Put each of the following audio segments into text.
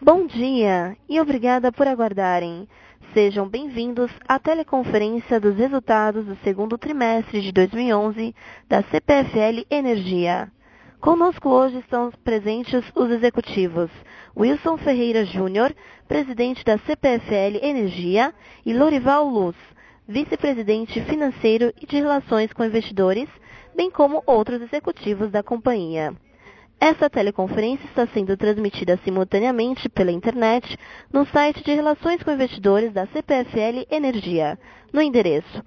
Bom dia e obrigada por aguardarem. Sejam bem-vindos à teleconferência dos resultados do segundo trimestre de 2011 da CPFL Energia. Conosco hoje estão presentes os executivos Wilson Ferreira Júnior, presidente da CPFL Energia, e Lorival Luz, vice-presidente financeiro e de relações com investidores, bem como outros executivos da companhia. Essa teleconferência está sendo transmitida simultaneamente pela internet no site de Relações com Investidores da CPFL Energia, no endereço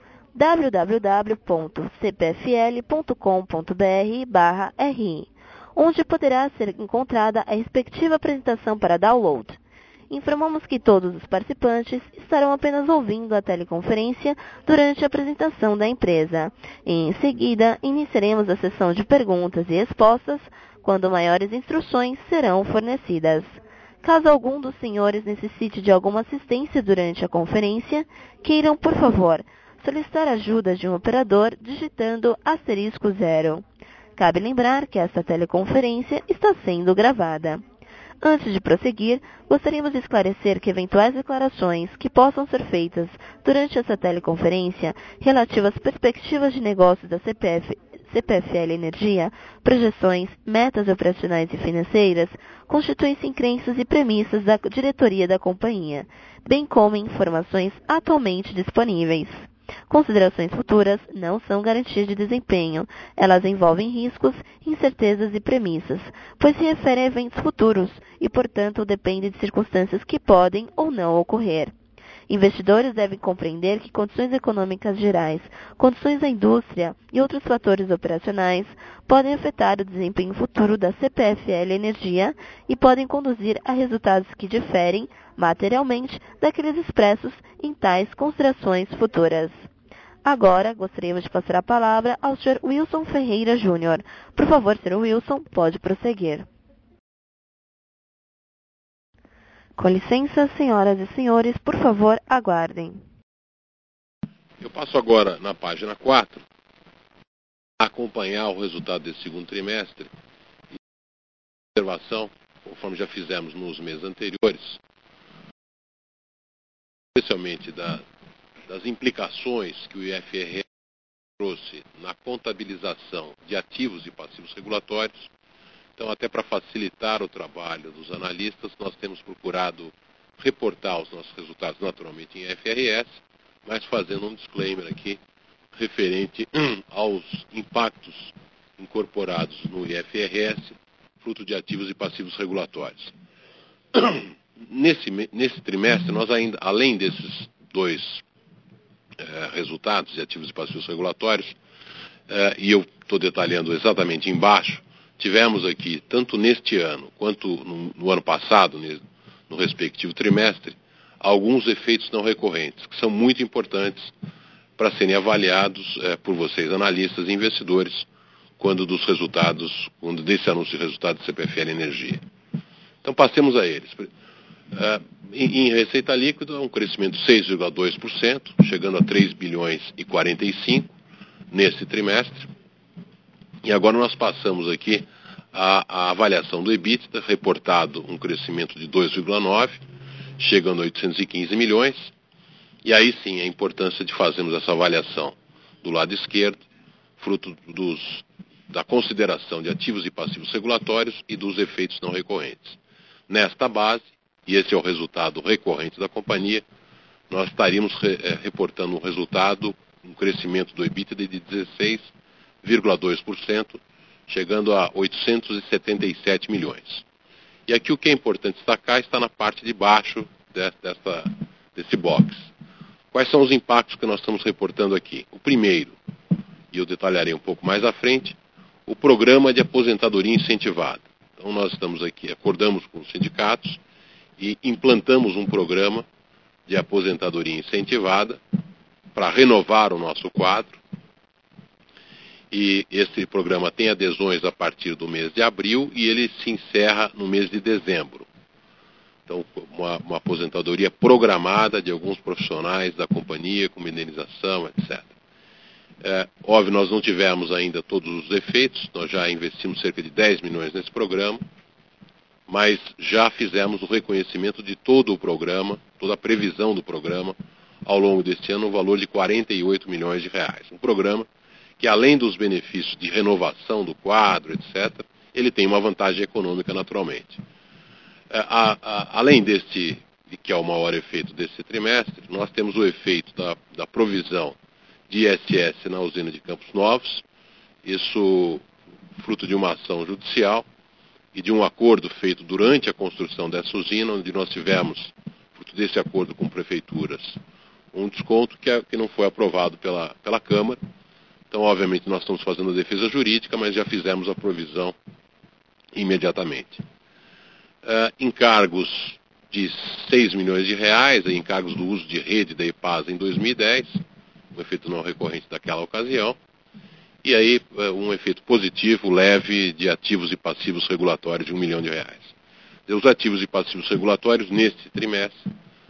www.cpfl.com.br/ri, onde poderá ser encontrada a respectiva apresentação para download. Informamos que todos os participantes estarão apenas ouvindo a teleconferência durante a apresentação da empresa. Em seguida, iniciaremos a sessão de perguntas e respostas, quando maiores instruções serão fornecidas. Caso algum dos senhores necessite de alguma assistência durante a conferência, queiram, por favor, solicitar ajuda de um operador digitando *0. Cabe lembrar que esta teleconferência está sendo gravada. Antes de prosseguir, gostaríamos de esclarecer que eventuais declarações que possam ser feitas durante essa teleconferência relativas às perspectivas de negócios da CPFL Energia, projeções, metas operacionais e financeiras, constituem-se em crenças e premissas da diretoria da companhia, bem como em informações atualmente disponíveis. Considerações futuras não são garantias de desempenho. Elas envolvem riscos, incertezas e premissas, pois se referem a eventos futuros e, portanto, dependem de circunstâncias que podem ou não ocorrer. Investidores devem compreender que condições econômicas gerais, condições da indústria e outros fatores operacionais podem afetar o desempenho futuro da CPFL Energia e podem conduzir a resultados que diferem materialmente daqueles expressos em tais considerações futuras. Agora, gostaríamos de passar a palavra ao Sr. Wilson Ferreira Júnior. Por favor, Sr. Wilson, pode prosseguir. Com licença, senhoras e senhores, por favor, aguardem. Eu passo agora na página 4 a acompanhar o resultado desse segundo trimestre e observação, conforme já fizemos nos meses anteriores, especialmente das implicações que o IFRS trouxe na contabilização de ativos e passivos regulatórios. Então, até para facilitar o trabalho dos analistas, nós temos procurado reportar os nossos resultados naturalmente em IFRS, mas fazendo um disclaimer aqui referente aos impactos incorporados no IFRS, fruto de ativos e passivos regulatórios. Nesse trimestre, nós ainda, além desses dois resultados de ativos e passivos regulatórios, e eu estou detalhando exatamente embaixo, tivemos aqui, tanto neste ano quanto no ano passado, no respectivo trimestre, alguns efeitos não recorrentes, que são muito importantes para serem avaliados por vocês, analistas e investidores, quando desse anúncio de resultados do CPFL Energia. Então, passemos a eles. Em receita líquida, um crescimento de 6,2%, chegando a 3 bilhões e 45 nesse trimestre. E agora nós passamos aqui a avaliação do EBITDA, reportado um crescimento de 2,9%, chegando a 815 milhões. E aí sim, a importância de fazermos essa avaliação do lado esquerdo, fruto da consideração de ativos e passivos regulatórios e dos efeitos não recorrentes. Nesta base, e esse é o resultado recorrente da companhia, nós estaríamos reportando um resultado, um crescimento do EBITDA de 16,2%, chegando a 877 milhões. E aqui o que é importante destacar está na parte de baixo desse box. Quais são os impactos que nós estamos reportando aqui? O primeiro, e eu detalharei um pouco mais à frente, o programa de aposentadoria incentivada. Então nós estamos aqui, acordamos com os sindicatos e implantamos um programa de aposentadoria incentivada para renovar o nosso quadro. E esse programa tem adesões a partir do mês de abril e ele se encerra no mês de dezembro. Então, uma aposentadoria programada de alguns profissionais da companhia, com indenização, etc. Óbvio, nós não tivemos ainda todos os efeitos, nós já investimos cerca de 10 milhões nesse programa, mas já fizemos o reconhecimento de todo o programa, toda a previsão do programa ao longo deste ano, no valor de 48 milhões de reais. Um programa que, além dos benefícios de renovação do quadro, etc., ele tem uma vantagem econômica naturalmente. Além deste, que é o maior efeito desse trimestre, nós temos o efeito da provisão de ISS na usina de Campos Novos, isso fruto de uma ação judicial e de um acordo feito durante a construção dessa usina, onde nós tivemos, fruto desse acordo com prefeituras, um desconto que não foi aprovado pela Câmara. Então, obviamente, nós estamos fazendo a defesa jurídica, mas já fizemos a provisão imediatamente. Encargos de 6 milhões de reais, encargos do uso de rede da EPASA em 2010, um efeito não recorrente daquela ocasião, e aí um efeito positivo leve de ativos e passivos regulatórios de 1 milhão de reais. Os ativos e passivos regulatórios neste trimestre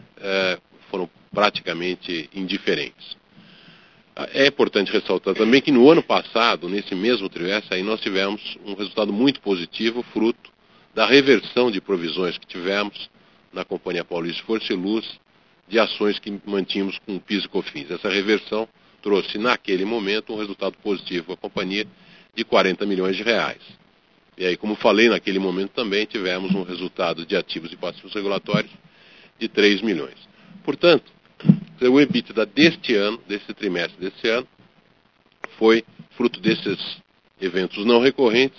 foram praticamente indiferentes. É importante ressaltar também que no ano passado, nesse mesmo trimestre, aí nós tivemos um resultado muito positivo, fruto da reversão de provisões que tivemos na Companhia Paulista de Força e Luz, de ações que mantínhamos com o PIS e COFINS. Essa reversão trouxe, naquele momento, um resultado positivo à companhia de 40 milhões de reais. E aí, como falei, naquele momento também tivemos um resultado de ativos e passivos regulatórios de 3 milhões. Portanto, o EBITDA deste ano, desse trimestre deste ano, foi, fruto desses eventos não recorrentes,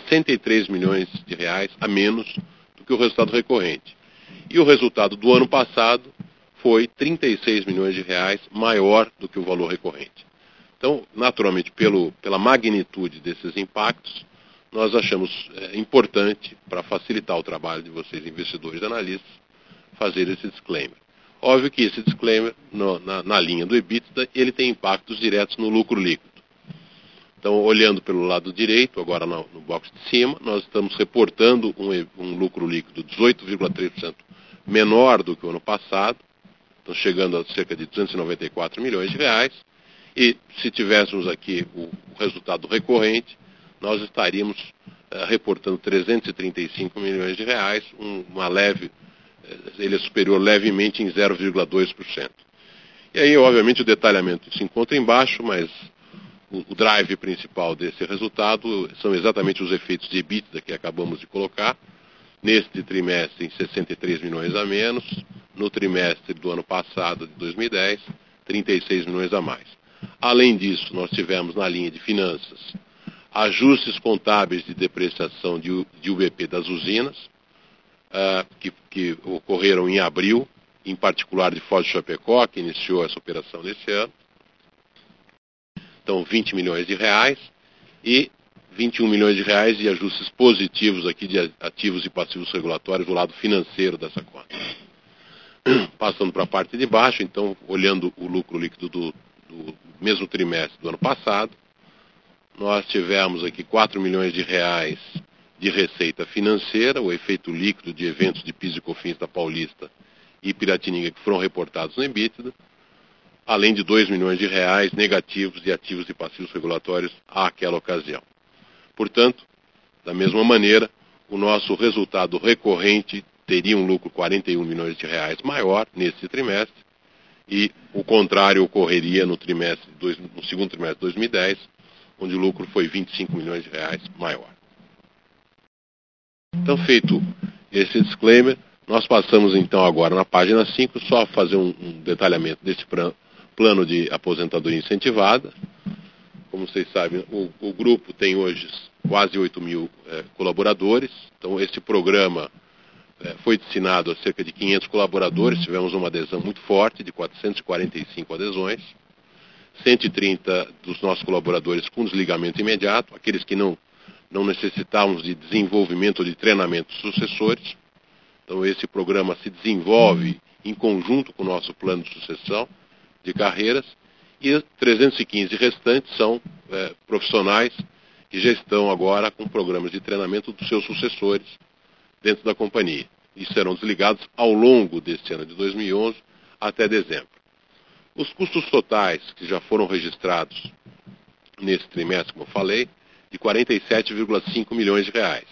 63 milhões de reais a menos do que o resultado recorrente. E o resultado do ano passado foi 36 milhões de reais maior do que o valor recorrente. Então, naturalmente, pela magnitude desses impactos, nós achamos importante, para facilitar o trabalho de vocês, investidores e analistas, fazer esse disclaimer. Óbvio que esse disclaimer, na linha do EBITDA, ele tem impactos diretos no lucro líquido. Então, olhando pelo lado direito, agora no box de cima, nós estamos reportando um lucro líquido 18,3% menor do que o ano passado, então chegando a cerca de 294 milhões de reais, e se tivéssemos aqui o resultado recorrente, nós estaríamos reportando 335 milhões de reais, uma leve, ele é superior levemente em 0,2%. E aí, obviamente, o detalhamento se encontra embaixo, mas o drive principal desse resultado são exatamente os efeitos de EBITDA que acabamos de colocar. Neste trimestre, em 63 milhões a menos. No trimestre do ano passado, de 2010, 36 milhões a mais. Além disso, nós tivemos na linha de finanças ajustes contábeis de depreciação de UBP das usinas, que ocorreram em abril, em particular de Foz do Chapecó, que iniciou essa operação nesse ano. Então, 20 milhões de reais e 21 milhões de reais de ajustes positivos aqui de ativos e passivos regulatórios do lado financeiro dessa conta. Passando para a parte de baixo, então, olhando o lucro líquido do mesmo trimestre do ano passado, nós tivemos aqui 4 milhões de reais de receita financeira, o efeito líquido de eventos de PIS e COFINS da Paulista e Piratininga que foram reportados no EBITDA, além de 2 milhões de reais negativos de ativos e passivos regulatórios àquela ocasião. Portanto, da mesma maneira, o nosso resultado recorrente teria um lucro 41 milhões de reais maior nesse trimestre, e o contrário ocorreria no segundo trimestre de 2010, onde o lucro foi 25 milhões de reais maior. Então, feito esse disclaimer, nós passamos então agora na página 5, só fazer um detalhamento desse plano de aposentadoria incentivada. Como vocês sabem, o grupo tem hoje quase 8 mil colaboradores. Então, esse programa foi destinado a cerca de 500 colaboradores. Tivemos uma adesão muito forte, de 445 adesões. 130 dos nossos colaboradores com desligamento imediato, aqueles que não necessitávamos de desenvolvimento ou de treinamento de sucessores. Então, esse programa se desenvolve em conjunto com o nosso plano de sucessão de carreiras, e 315 restantes são profissionais que já estão agora com programas de treinamento dos seus sucessores dentro da companhia, e serão desligados ao longo deste ano de 2011 até dezembro. Os custos totais que já foram registrados nesse trimestre, como eu falei, de 47,5 milhões de reais.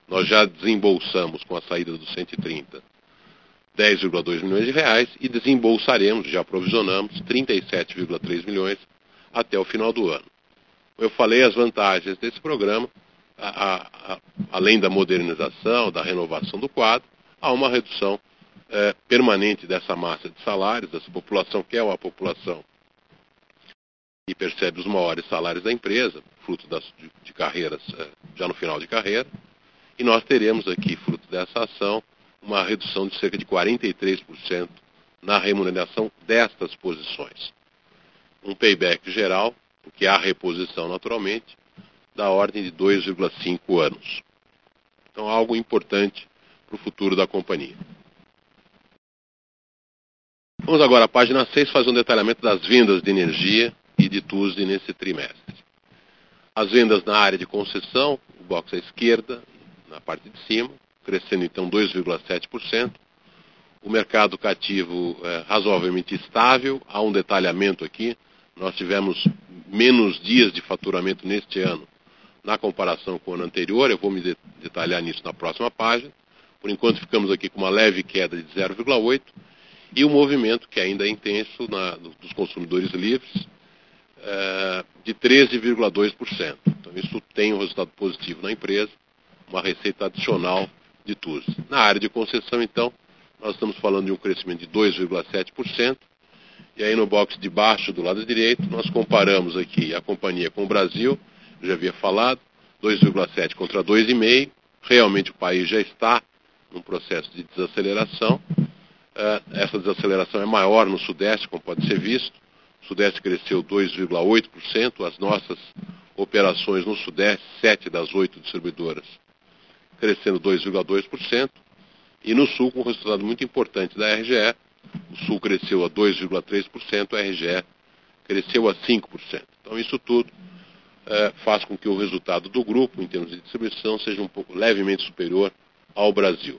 nós já desembolsamos com a saída dos 130 10,2 milhões de reais e desembolsaremos, já provisionamos, 37,3 milhões até o final do ano. Eu falei as vantagens desse programa, além da modernização, da renovação do quadro, há uma redução permanente dessa massa de salários, dessa população que é uma população que percebe os maiores salários da empresa, fruto de carreiras já no final de carreira, e nós teremos aqui, fruto dessa ação, uma redução de cerca de 43% na remuneração destas posições. Um payback geral, porque há reposição naturalmente, da ordem de 2,5 anos. Então, algo importante para o futuro da companhia. Vamos agora à página 6 fazer um detalhamento das vendas de energia e de TUSD nesse trimestre. As vendas na área de concessão, o box à esquerda, na parte de cima, crescendo então 2,7%. O mercado cativo razoavelmente estável. Há um detalhamento aqui. Nós tivemos menos dias de faturamento neste ano na comparação com o ano anterior. Eu vou me detalhar nisso na próxima página. Por enquanto ficamos aqui com uma leve queda de 0,8%. E o movimento, que ainda é intenso, dos consumidores livres, de 13,2%. Então isso tem um resultado positivo na empresa, uma receita adicional de TUSD. Na área de concessão, então, nós estamos falando de um crescimento de 2,7%. E aí no box de baixo, do lado direito, nós comparamos aqui a companhia com o Brasil, eu já havia falado, 2,7 contra 2,5. Realmente o país já está num processo de desaceleração. Essa desaceleração é maior no Sudeste, como pode ser visto. O Sudeste cresceu 2,8%, as nossas operações no Sudeste, 7 das 8 distribuidoras, crescendo 2,2%. E no Sul, com um resultado muito importante da RGE, o Sul cresceu a 2,3%, a RGE cresceu a 5%. Então isso tudo faz com que o resultado do grupo, em termos de distribuição, seja um pouco levemente superior ao Brasil.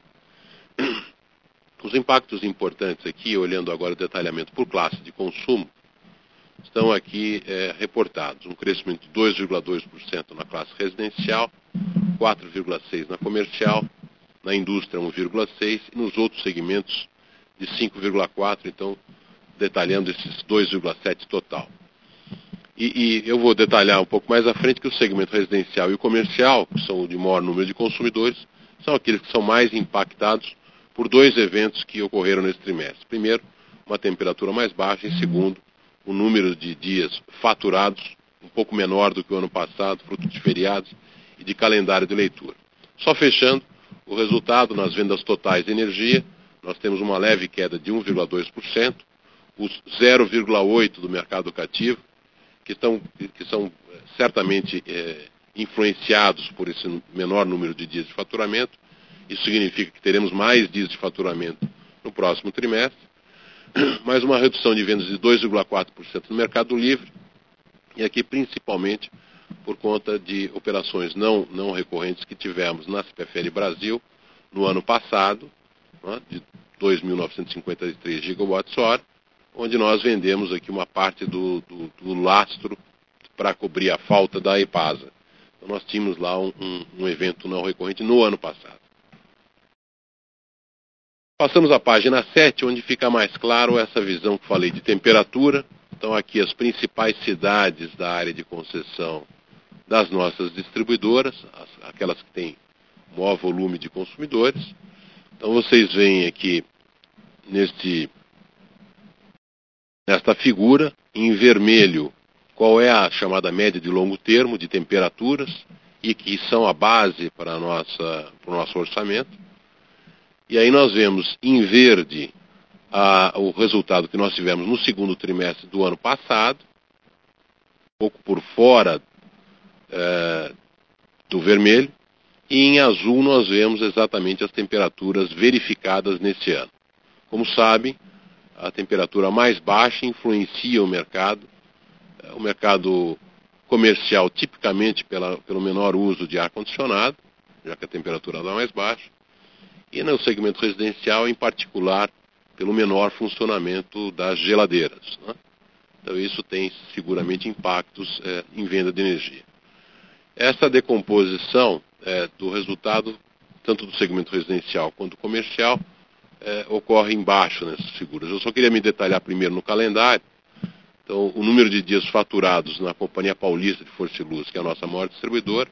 Os impactos importantes aqui, olhando agora o detalhamento por classe de consumo, estão aqui reportados. Um crescimento de 2,2% na classe residencial, 4,6% na comercial, na indústria 1,6% e nos outros segmentos de 5,4%, então detalhando esses 2,7% total. E eu vou detalhar um pouco mais à frente que o segmento residencial e o comercial, que são o de maior número de consumidores, são aqueles que são mais impactados por dois eventos que ocorreram nesse trimestre. Primeiro, uma temperatura mais baixa e segundo, o número de dias faturados um pouco menor do que o ano passado, fruto de feriados e de calendário de leitura. Só fechando, o resultado nas vendas totais de energia, nós temos uma leve queda de 1,2%, os 0,8% do mercado cativo, que são certamente influenciados por esse menor número de dias de faturamento. Isso significa que teremos mais dias de faturamento no próximo trimestre, mais uma redução de vendas de 2,4% no mercado livre, e aqui principalmente por conta de operações não recorrentes que tivemos na CPFL Brasil no ano passado, né, de 2.953 gigawatts-hora, onde nós vendemos aqui uma parte do lastro para cobrir a falta da EPASA. Então nós tínhamos lá um evento não recorrente no ano passado. Passamos à página 7, onde fica mais claro essa visão que falei de temperatura. Então aqui as principais cidades da área de concessão das nossas distribuidoras, aquelas que têm maior volume de consumidores. Então vocês veem aqui nesta figura, em vermelho, qual é a chamada média de longo termo de temperaturas e que são a base para o nosso orçamento. E aí nós vemos em verde o resultado que nós tivemos no segundo trimestre do ano passado, um pouco por fora do vermelho, e em azul nós vemos exatamente as temperaturas verificadas nesse ano. Como sabem, a temperatura mais baixa influencia o mercado comercial tipicamente pelo menor uso de ar-condicionado, já que a temperatura lá é mais baixa, e no segmento residencial, em particular, pelo menor funcionamento das geladeiras, né? Então isso tem seguramente impactos em venda de energia. Essa decomposição do resultado tanto do segmento residencial quanto comercial, ocorre embaixo nessas figuras. Eu só queria me detalhar primeiro no calendário. Então, o número de dias faturados na Companhia Paulista de Força e Luz, que é a nossa maior distribuidora,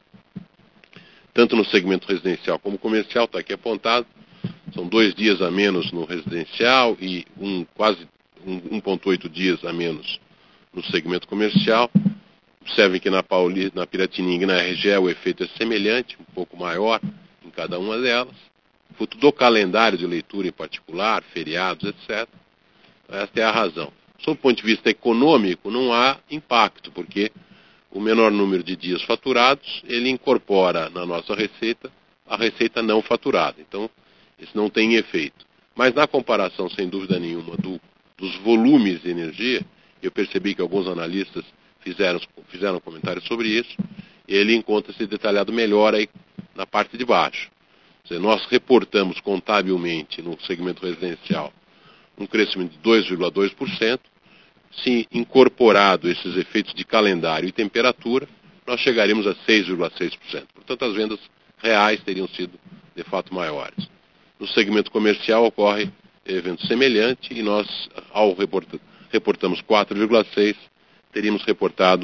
tanto no segmento residencial como comercial, está aqui apontado. São 2 dias a menos no residencial e quase 1,8 dias a menos no segmento comercial. Observem que na Piratininga e na RGE o efeito é semelhante, um pouco maior em cada uma delas. Fruto do calendário de leitura em particular, feriados, etc. Esta é a razão. Sob o ponto de vista econômico, não há impacto, porque o menor número de dias faturados, ele incorpora na nossa receita a receita não faturada. Então, isso não tem efeito. Mas na comparação, sem dúvida nenhuma, dos volumes de energia, eu percebi que alguns analistas fizeram comentários sobre isso, e ele encontra-se detalhado melhor aí na parte de baixo. Ou seja, nós reportamos contabilmente no segmento residencial um crescimento de 2,2%. Se incorporado esses efeitos de calendário e temperatura, nós chegaremos a 6,6%. Portanto, as vendas reais teriam sido, de fato, maiores. No segmento comercial ocorre evento semelhante e nós, ao reportamos 4,6%, teríamos reportado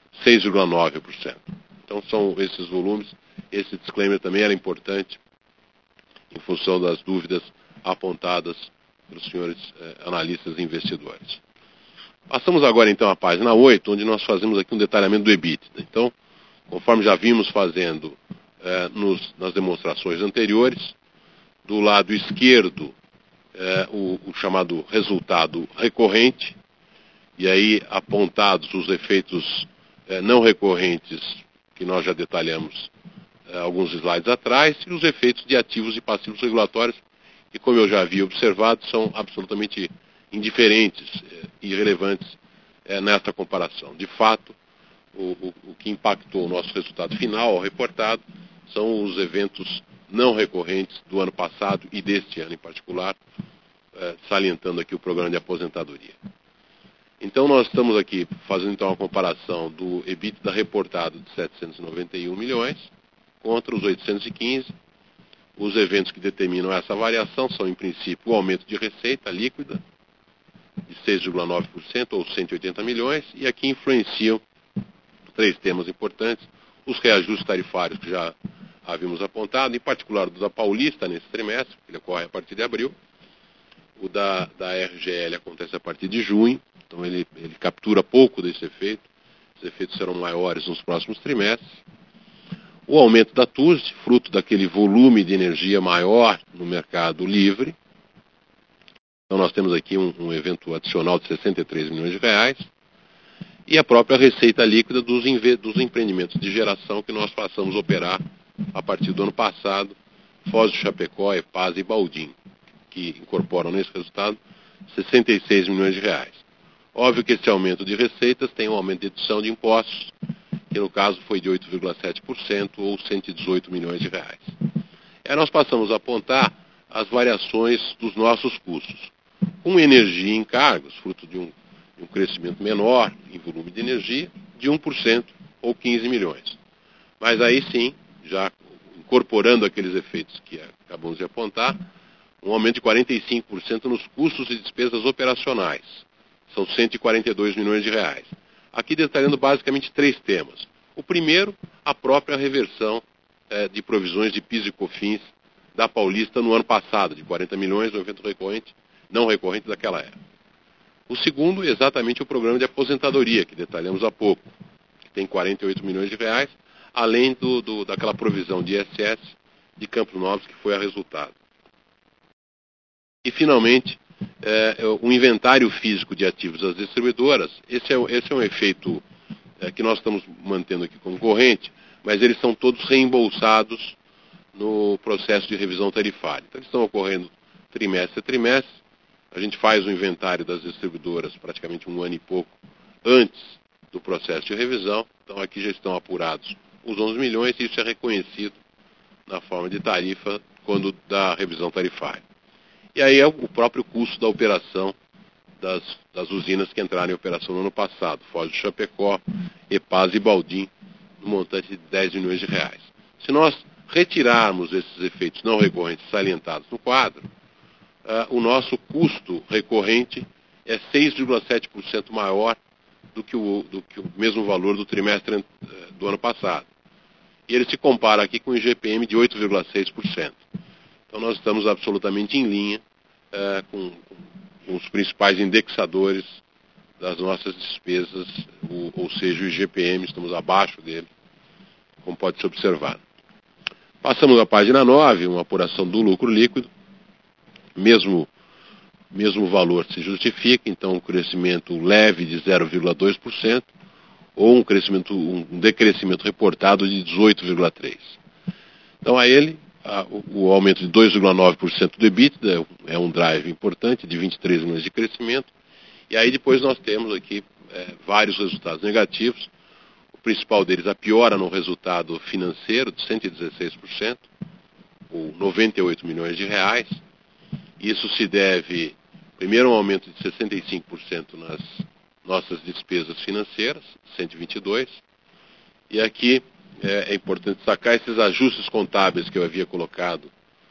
6,9%. Então, são esses volumes. Esse disclaimer também era importante em função das dúvidas apontadas pelos senhores analistas e investidores. Passamos agora, então, à página 8, onde nós fazemos aqui um detalhamento do EBITDA. Então, conforme já vimos fazendo nas demonstrações anteriores, do lado esquerdo, o chamado resultado recorrente, e aí apontados os efeitos não recorrentes, que nós já detalhamos alguns slides atrás, e os efeitos de ativos e passivos regulatórios, que, como eu já havia observado, são absolutamente indiferentes e irrelevantes nesta comparação. De fato, o que impactou o nosso resultado final, ao reportado, são os eventos não recorrentes do ano passado e deste ano em particular, salientando aqui o programa de aposentadoria. Então, nós estamos aqui fazendo então uma comparação do EBITDA reportado de 791 milhões contra os 815. Os eventos que determinam essa variação são, em princípio, o aumento de receita líquida, de 6,9%, ou 180 milhões, e aqui influenciam 3 temas importantes: os reajustes tarifários que já havíamos apontado, em particular o da Paulista nesse trimestre, que ele ocorre a partir de abril. O da RGL acontece a partir de junho, então ele captura pouco desse efeito. Os efeitos serão maiores nos próximos trimestres. O aumento da TUSD, fruto daquele volume de energia maior no mercado livre. Então nós temos aqui um evento adicional de 63 milhões de reais. E a própria receita líquida dos empreendimentos de geração que nós passamos a operar a partir do ano passado, Foz do Chapecó, EPAS e Baldim, que incorporam nesse resultado 66 milhões de reais. Óbvio que esse aumento de receitas tem um aumento de dedução de impostos, que no caso foi de 8,7%, ou 118 milhões de reais. Aí nós passamos a apontar as variações dos nossos custos. Com energia e encargos, fruto de um crescimento menor em volume de energia, de 1%, ou 15 milhões. Mas aí sim, já incorporando aqueles efeitos que acabamos de apontar, um aumento de 45% nos custos e despesas operacionais. São 142 milhões de reais. Aqui detalhando basicamente 3 temas. O primeiro, a própria reversão de provisões de PIS e COFINS da Paulista no ano passado, de 40 milhões, no evento recorrente, não recorrente daquela época. O segundo, exatamente o programa de aposentadoria, que detalhamos há pouco, que tem 48 milhões de reais, além daquela provisão de ISS de Campos Novos, que foi a resultado. E, finalmente, o inventário físico de ativos das distribuidoras. Esse é um efeito que nós estamos mantendo aqui como corrente, mas eles são todos reembolsados no processo de revisão tarifária. Então, eles estão ocorrendo trimestre a trimestre. A gente faz o inventário das distribuidoras praticamente um ano e pouco antes do processo de revisão. Então, aqui já estão apurados os 11 milhões e isso é reconhecido na forma de tarifa quando da revisão tarifária. E aí é o próprio custo da operação das usinas que entraram em operação no ano passado, Foz do Chapecó, EPAS e Baldim, no montante de 10 milhões de reais. Se nós retirarmos esses efeitos não recorrentes salientados no quadro, o nosso custo recorrente é 6,7% maior do que o mesmo valor do trimestre do ano passado. E ele se compara aqui com o IGPM de 8,6%. Então nós estamos absolutamente em linha com os principais indexadores das nossas despesas, ou seja, o IGPM, estamos abaixo dele, como pode se observar. Passamos à página 9, uma apuração do lucro líquido. Mesmo valor se justifica, então um crescimento leve de 0,2%, ou um decrescimento reportado de 18,3%. Então a ele, o aumento de 2,9% do EBITDA é um drive importante, de 23 milhões de crescimento, e aí depois nós temos aqui vários resultados negativos. O principal deles, a piora no resultado financeiro de 116%, ou 98 milhões de reais. Isso se deve, primeiro, a um aumento de 65% nas nossas despesas financeiras, 122%, e aqui é importante destacar esses ajustes contábeis que eu havia colocado,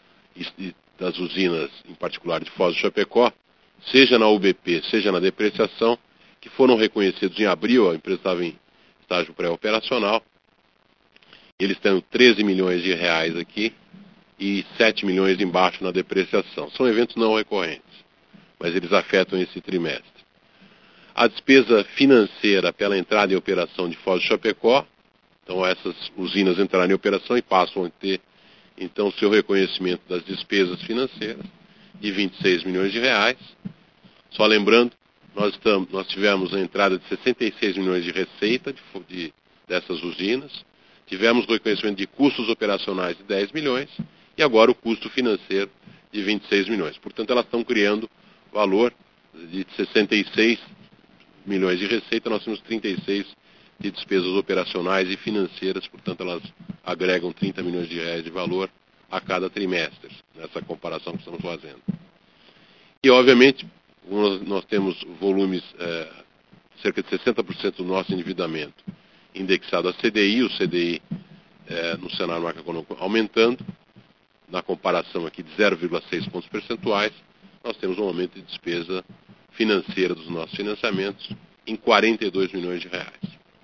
das usinas, em particular de Foz do Chapecó, seja na UBP, seja na depreciação, que foram reconhecidos em abril. A empresa estava em estágio pré-operacional. Eles têm 13 milhões de reais aqui e 7 milhões embaixo na depreciação. São eventos não recorrentes, mas eles afetam esse trimestre. A despesa financeira pela entrada em operação de Foz do Chapecó, então essas usinas entraram em operação e passam a ter, então, seu reconhecimento das despesas financeiras de 26 milhões de reais. Só lembrando, nós tivemos a entrada de 66 milhões de receita dessas usinas, tivemos o reconhecimento de custos operacionais de 10 milhões e agora o custo financeiro de 26 milhões. Portanto, elas estão criando valor de 66 milhões de receita, nós temos 36 de despesas operacionais e financeiras, portanto elas agregam 30 milhões de reais de valor a cada trimestre, nessa comparação que estamos fazendo. E, obviamente, nós temos volumes, cerca de 60% do nosso endividamento indexado a CDI, o CDI no cenário macroeconômico aumentando, na comparação aqui de 0,6 pontos percentuais, nós temos um aumento de despesa financeira dos nossos financiamentos em 42 milhões de reais.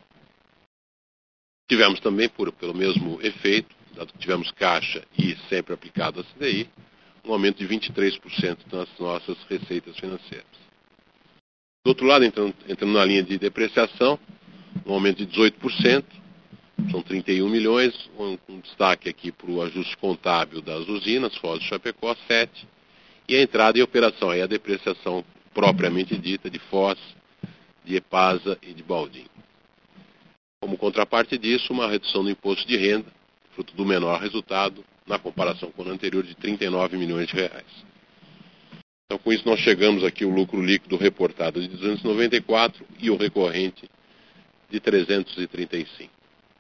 Tivemos também, pelo mesmo efeito, dado que tivemos caixa e sempre aplicado a CDI, um aumento de 23% nas nossas receitas financeiras. Do outro lado, entrando na linha de depreciação, um aumento de 18%, são 31 milhões, um destaque aqui para o ajuste contábil das usinas, Foz do Chapecó, 7, e a entrada em operação, aí a depreciação propriamente dita de Foz, de Epasa e de Baldim. Como contraparte disso, uma redução do imposto de renda, fruto do menor resultado, na comparação com o ano anterior, de 39 milhões de reais. Então, com isso, nós chegamos aqui ao lucro líquido reportado de 294 e o recorrente de 335.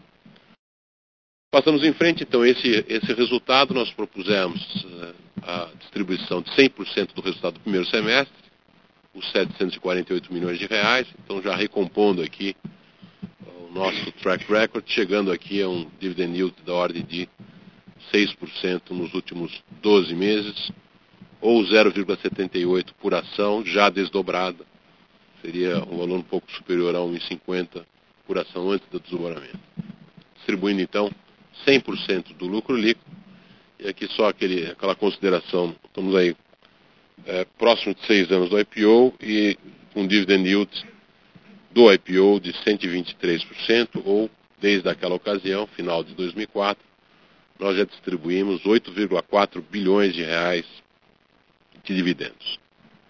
Passamos em frente, então, esse resultado, nós propusemos a distribuição de 100% do resultado do primeiro semestre, os 748 milhões de reais, então já recompondo aqui o nosso track record, chegando aqui a um dividend yield da ordem de 6% nos últimos 12 meses, ou 0,78 por ação, já desdobrada, seria um valor um pouco superior a 1,50 por ação antes do desdobramento. Distribuindo, então, 100% do lucro líquido, e aqui só aquela consideração, estamos aí próximo de 6 anos do IPO e um dividend yield do IPO de 123%, ou desde aquela ocasião, final de 2004, nós já distribuímos 8,4 bilhões de reais de dividendos.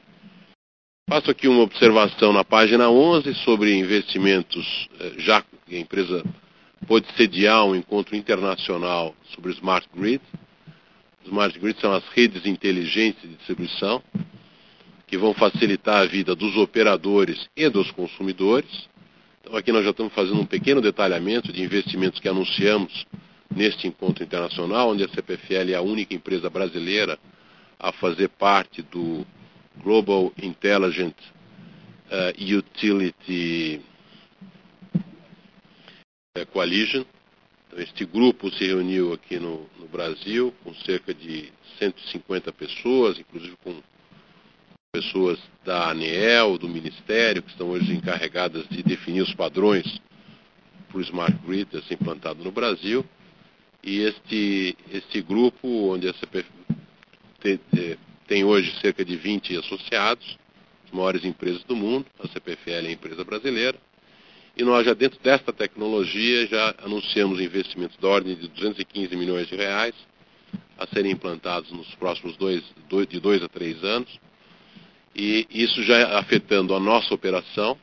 Faço aqui uma observação na página 11 sobre investimentos, já que a empresa pôde sediar um encontro internacional sobre Smart Grid. Smart Grid são as redes inteligentes de distribuição, que vão facilitar a vida dos operadores e dos consumidores. Então aqui nós já estamos fazendo um pequeno detalhamento de investimentos que anunciamos neste encontro internacional, onde a CPFL é a única empresa brasileira a fazer parte do Global Intelligent Utility Coalition, Então, este grupo se reuniu aqui no Brasil com cerca de 150 pessoas, inclusive com pessoas da ANEEL, do Ministério, que estão hoje encarregadas de definir os padrões para o Smart Grid a ser implantado no Brasil. E este grupo, onde a CPFL tem hoje cerca de 20 associados, as maiores empresas do mundo, a CPFL é a empresa brasileira, e nós já dentro desta tecnologia já anunciamos investimentos da ordem de 215 milhões de reais a serem implantados nos próximos de 2 a 3 anos, e isso já afetando a nossa operação.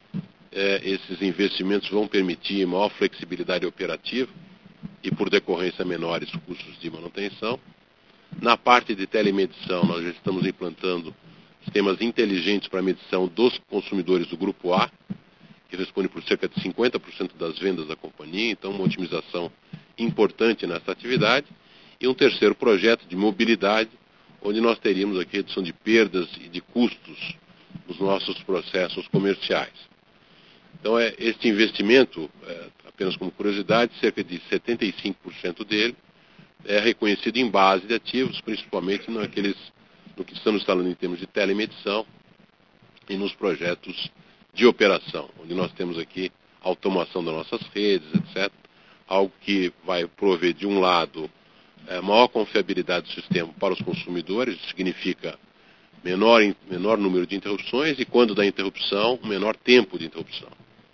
Esses investimentos vão permitir maior flexibilidade operativa e, por decorrência, menores custos de manutenção. Na parte de telemedição, nós já estamos implantando sistemas inteligentes para a medição dos consumidores do Grupo A, que responde por cerca de 50% das vendas da companhia, então uma otimização importante nessa atividade. E um terceiro projeto de mobilidade, onde nós teríamos aqui redução de perdas e de custos nos nossos processos comerciais. Então, este investimento, apenas como curiosidade, cerca de 75% dele é reconhecido em base de ativos, principalmente no que estamos instalando em termos de telemedição e nos projetos de operação, onde nós temos aqui a automação das nossas redes, etc. Algo que vai prover, de um lado, maior confiabilidade do sistema para os consumidores, isso significa menor número de interrupções e, quando da interrupção, menor tempo de interrupção.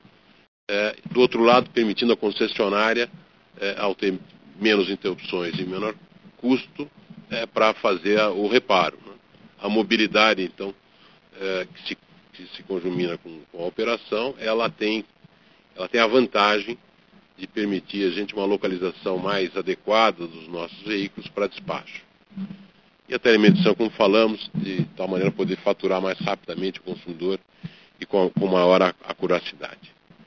Do outro lado, permitindo à concessionária, ao ter menos interrupções e menor custo, para fazer o reparo, né? A mobilidade, então, que se conjumina com a operação, ela tem a vantagem de permitir a gente uma localização mais adequada dos nossos veículos para despacho. E a telemedição, como falamos, de tal maneira poder faturar mais rapidamente o consumidor e com maior acuracidade.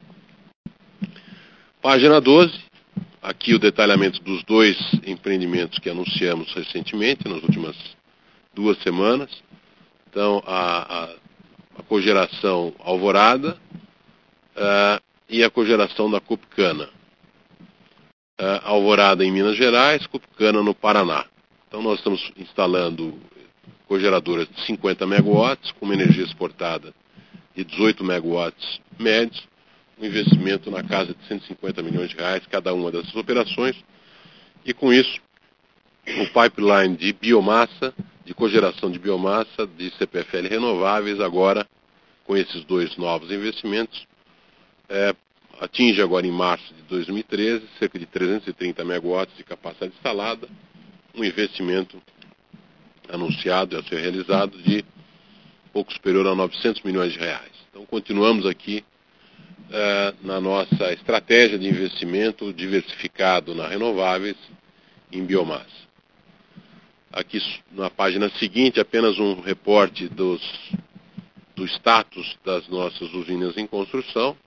Página 12, aqui o detalhamento dos 2 empreendimentos que anunciamos recentemente, nas últimas 2 semanas. Então, a cogeração Alvorada e a cogeração da Cupcana. Alvorada em Minas Gerais, Cupcana no Paraná. Então, nós estamos instalando cogeradoras de 50 megawatts, com uma energia exportada de 18 megawatts médios, um investimento na casa de 150 milhões de reais cada uma dessas operações, e com isso o pipeline de biomassa, de cogeração de biomassa de CPFL Renováveis, agora com esses 2 novos investimentos, atinge agora em março de 2013 cerca de 330 megawatts de capacidade instalada, um investimento anunciado a ser realizado de pouco superior a 900 milhões de reais. Então continuamos aqui na nossa estratégia de investimento diversificado na renováveis em biomassa. Aqui na página seguinte, apenas um reporte do status das nossas usinas em construção.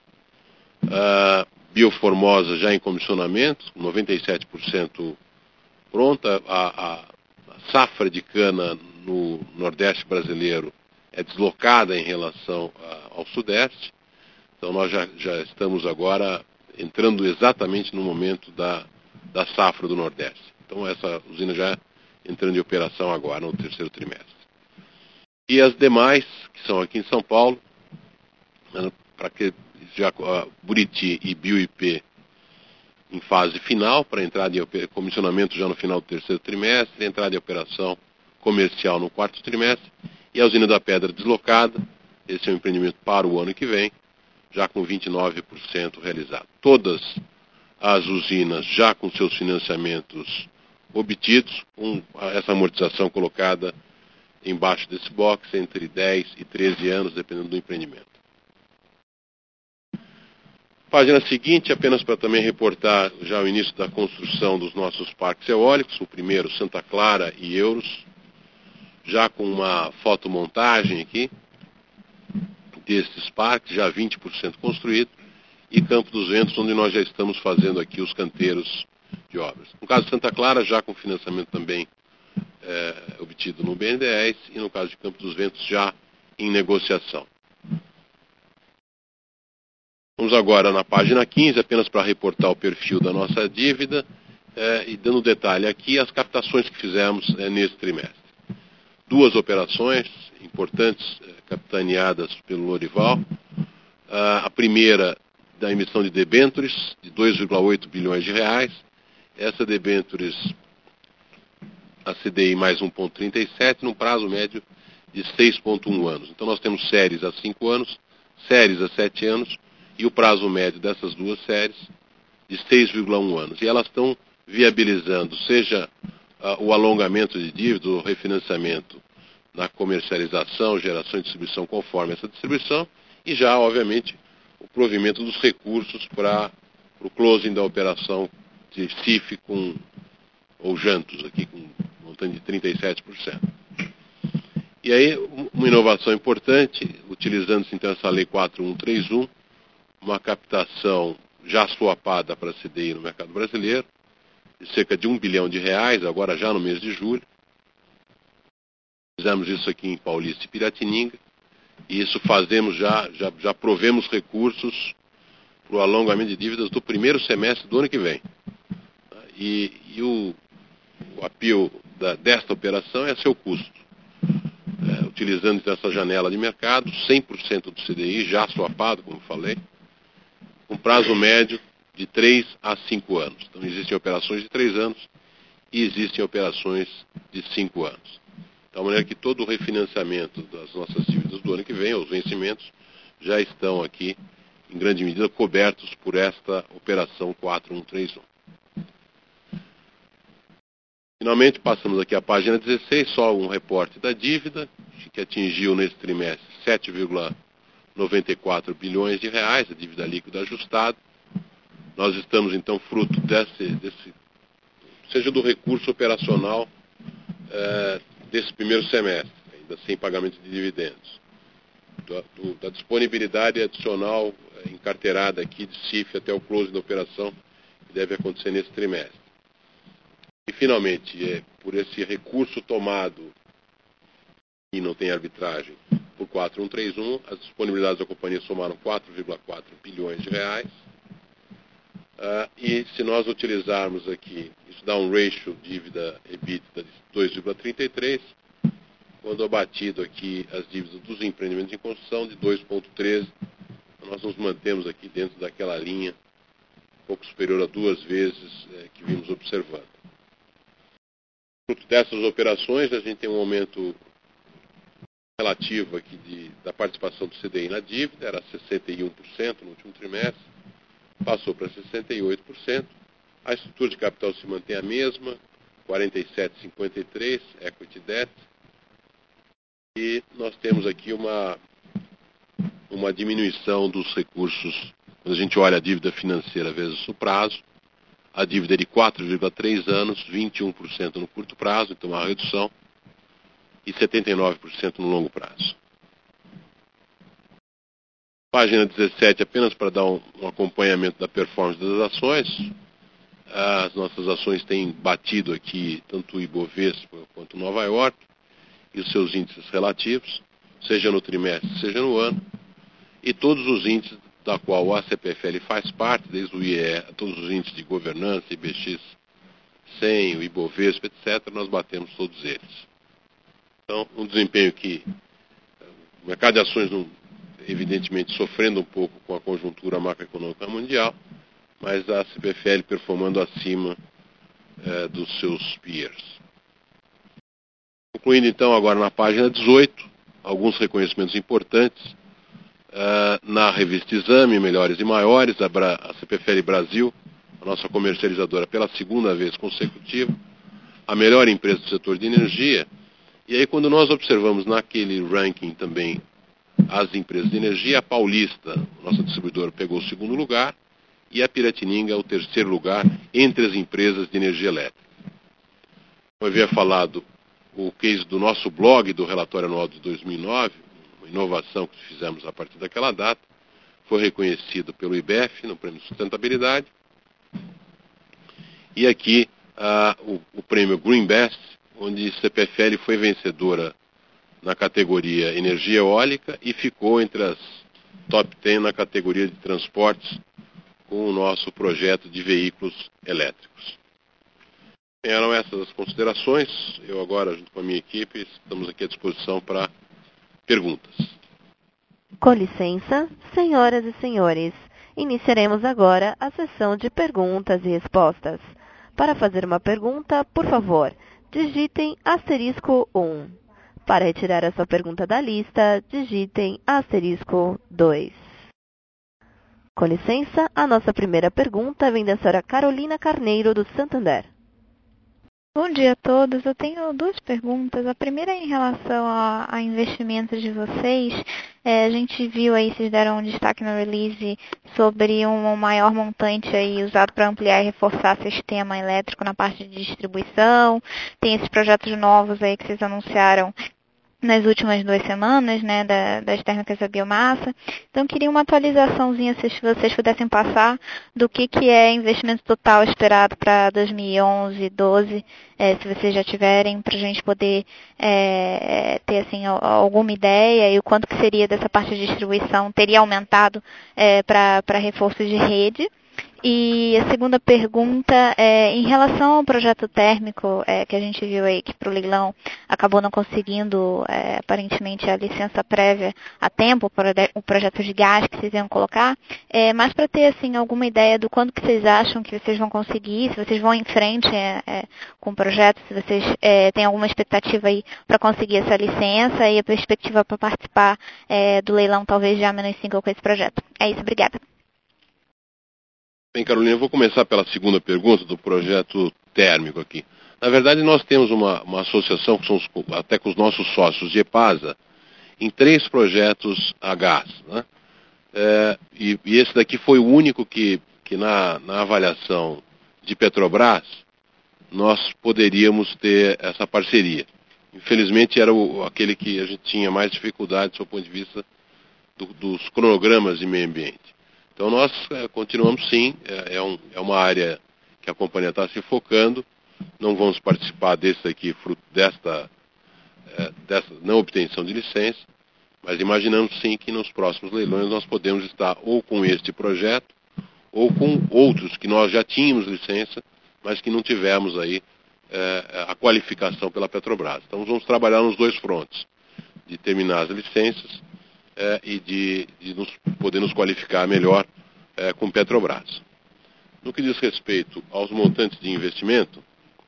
Bioformosa já em comissionamento, 97% pronta. A safra de cana no Nordeste brasileiro é deslocada em relação ao Sudeste. Então, nós já estamos agora entrando exatamente no momento da safra do Nordeste. Então, essa usina já entrando em operação agora, no 3º trimestre. E as demais, que são aqui em São Paulo, para que já Buriti e BioIP em fase final, para entrada em comissionamento já no final do 3º trimestre, entrada em operação comercial no 4º trimestre, e a usina da Pedra deslocada, esse é um empreendimento para o ano que vem, já com 29% realizado. Todas as usinas já com seus financiamentos obtidos, com essa amortização colocada embaixo desse box, entre 10 e 13 anos, dependendo do empreendimento. Página seguinte, apenas para também reportar já o início da construção dos nossos parques eólicos, o primeiro Santa Clara e Euros, já com uma fotomontagem aqui desses parques, já 20% construído, e Campo dos Ventos, onde nós já estamos fazendo aqui os canteiros de obras. No caso de Santa Clara, já com financiamento também obtido no BNDES, e no caso de Campo dos Ventos, já em negociação. Vamos agora na página 15, apenas para reportar o perfil da nossa dívida e dando detalhe aqui as captações que fizemos nesse trimestre. Duas operações importantes capitaneadas pelo Lorival. A primeira da emissão de debêntures de 2,8 bilhões de reais. Essa debêntures a CDI mais 1,37 num prazo médio de 6,1 anos. Então nós temos séries a 5 anos, séries a 7 anos e o prazo médio dessas duas séries de 6,1 anos. E elas estão viabilizando, seja o alongamento de dívida, o refinanciamento na comercialização, geração e distribuição conforme essa distribuição, e já, obviamente, o provimento dos recursos para o closing da operação de CIF ou Jantos, aqui com um montante de 37%. E aí, uma inovação importante, utilizando-se então essa Lei 4131, uma captação já swapada para a CDI no mercado brasileiro, de cerca de 1 bilhão de reais, agora já no mês de julho. Fizemos isso aqui em Paulista e Piratininga, e isso fazemos já provemos recursos para o alongamento de dívidas do primeiro semestre do ano que vem. E o apelo desta operação é seu custo. Utilizando essa janela de mercado, 100% do CDI já swapado, como falei, com prazo médio de 3 a 5 anos. Então existem operações de 3 anos e existem operações de 5 anos. De tal maneira que todo o refinanciamento das nossas dívidas do ano que vem, os vencimentos, já estão aqui, em grande medida, cobertos por esta operação 4131. Finalmente, passamos aqui à página 16, só um reporte da dívida, que atingiu nesse trimestre 7,94 bilhões de reais, a dívida líquida ajustada. Nós estamos, então, fruto seja do recurso operacional desse primeiro semestre, ainda sem pagamento de dividendos, da disponibilidade adicional encarteirada aqui de CIF até o close da operação, que deve acontecer nesse trimestre. E, finalmente, por esse recurso tomado, e não tem arbitragem, por 4131, as disponibilidades da companhia somaram 4,4 bilhões de reais. E se nós utilizarmos aqui, isso dá um ratio dívida EBITDA de 2,33, quando abatido aqui as dívidas dos empreendimentos em construção de 2,13, nós nos mantemos aqui dentro daquela linha, um pouco superior a 2 vezes que vimos observando. Fruto dessas operações, a gente tem um aumento relativo aqui da participação do CDI na dívida, era 61% no último trimestre, passou para 68%. A estrutura de capital se mantém a mesma, 47,53, equity debt. E nós temos aqui uma diminuição dos recursos, quando a gente olha a dívida financeira vezes o prazo. A dívida é de 4,3 anos, 21% no curto prazo, então uma redução, e 79% no longo prazo. Página 17, apenas para dar um acompanhamento da performance das ações. As nossas ações têm batido aqui tanto o Ibovespa quanto o Nova York e os seus índices relativos, seja no trimestre, seja no ano, e todos os índices da qual a CPFL faz parte, desde o IE, todos os índices de governança, IBX 100, o Ibovespa, etc., nós batemos todos eles. Então, um desempenho que o mercado de ações, evidentemente, sofrendo um pouco com a conjuntura macroeconômica mundial, mas a CPFL performando acima dos seus peers. Concluindo, então, agora na página 18, alguns reconhecimentos importantes. Na revista Exame, Melhores e Maiores, a CPFL Brasil, a nossa comercializadora pela segunda vez consecutiva, a melhor empresa do setor de energia. E aí, quando nós observamos naquele ranking também as empresas de energia, a Paulista, nossa distribuidora, pegou o segundo lugar, e a Piratininga o terceiro lugar entre as empresas de energia elétrica. Como eu havia falado, o case do nosso blog, do relatório anual de 2009, uma inovação que fizemos a partir daquela data, foi reconhecido pelo IBEF no Prêmio de Sustentabilidade. E aqui o prêmio Green Best, onde CPFL foi vencedora na categoria energia eólica e ficou entre as top 10 na categoria de transportes com o nosso projeto de veículos elétricos. Eram essas as considerações. Eu agora, junto com a minha equipe, estamos aqui à disposição para perguntas. Com licença, senhoras e senhores, iniciaremos agora a sessão de perguntas e respostas. Para fazer uma pergunta, por favor, digitem *1. Para retirar a sua pergunta da lista, digitem *2. Com licença, a nossa primeira pergunta vem da senhora Carolina Carneiro, do Santander. Bom dia a todos. Eu tenho duas perguntas. A primeira é em relação a investimentos de vocês. A gente viu aí, vocês deram um destaque no release sobre um maior montante aí usado para ampliar e reforçar o sistema elétrico na parte de distribuição. Tem esses projetos novos aí que vocês anunciaram nas últimas 2 semanas, né, das térmicas a biomassa. Então, queria uma atualizaçãozinha, se vocês pudessem passar, do que é investimento total esperado para 2011, 2012, se vocês já tiverem, para a gente poder ter, assim, alguma ideia, e o quanto que seria dessa parte de distribuição, teria aumentado para reforço de rede. E a segunda pergunta é em relação ao projeto térmico que a gente viu aí que para o leilão acabou não conseguindo aparentemente a licença prévia a tempo para o projeto de gás que vocês iam colocar, mas para ter assim alguma ideia do quando que vocês acham que vocês vão conseguir, se vocês vão em frente com o projeto, se vocês têm alguma expectativa aí para conseguir essa licença e a perspectiva para participar do leilão talvez já menos 5 com esse projeto. É isso, obrigada. Bem, Carolina, eu vou começar pela segunda pergunta do projeto térmico aqui. Na verdade, nós temos uma associação, que são até com os nossos sócios de EPASA, em 3 projetos a gás, né? E esse daqui foi o único que na avaliação de Petrobras, nós poderíamos ter essa parceria. Infelizmente, era aquele que a gente tinha mais dificuldade do ponto de vista dos cronogramas de meio ambiente. Então nós continuamos sim, é uma área que a companhia está se focando, não vamos participar desse aqui, fruto dessa não obtenção de licença, mas imaginamos sim que nos próximos leilões nós podemos estar ou com este projeto, ou com outros que nós já tínhamos licença, mas que não tivemos aí a qualificação pela Petrobras. Então vamos trabalhar nos 2 frontes, de terminar as licenças e de poder nos qualificar melhor com Petrobras. No que diz respeito aos montantes de investimento,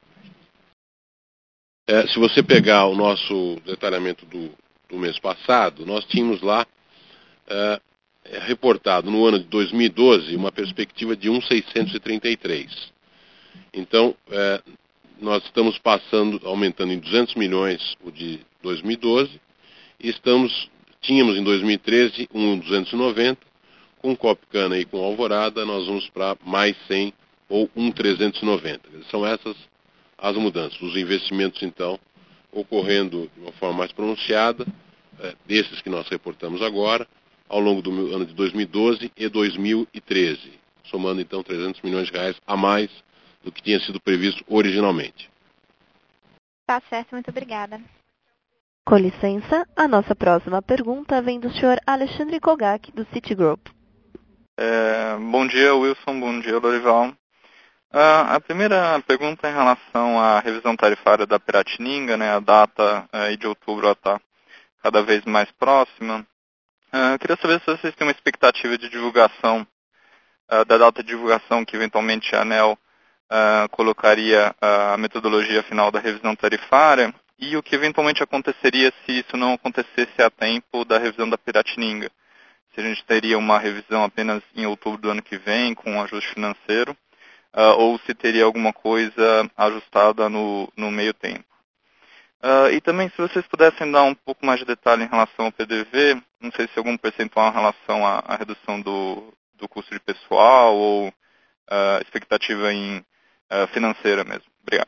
se você pegar o nosso detalhamento do mês passado, nós tínhamos lá reportado no ano de 2012 uma perspectiva de 1.633. Então, nós estamos aumentando em 200 milhões o de 2012 e tínhamos em 2013 um 290, com Copcana e com Alvorada nós vamos para mais 100 ou um 390. São essas as mudanças. Os investimentos, então, ocorrendo de uma forma mais pronunciada, desses que nós reportamos agora, ao longo do ano de 2012 e 2013, somando, então, 300 milhões de reais a mais do que tinha sido previsto originalmente. Tá certo, muito obrigada. Com licença, a nossa próxima pergunta vem do senhor Alexandre Kogak, do Citigroup. Bom dia, Wilson. Bom dia, Lorival. A primeira pergunta é em relação à revisão tarifária da Piratininga, né? A data de outubro está cada vez mais próxima. Eu queria saber se vocês têm uma expectativa de divulgação, da data de divulgação que eventualmente a ANEEL colocaria a metodologia final da revisão tarifária e o que eventualmente aconteceria se isso não acontecesse a tempo da revisão da Piratininga. Se a gente teria uma revisão apenas em outubro do ano que vem, com um ajuste financeiro, ou se teria alguma coisa ajustada no meio tempo. E também, se vocês pudessem dar um pouco mais de detalhe em relação ao PDV, não sei se algum percentual em relação à redução do custo de pessoal ou expectativa financeira mesmo. Obrigado.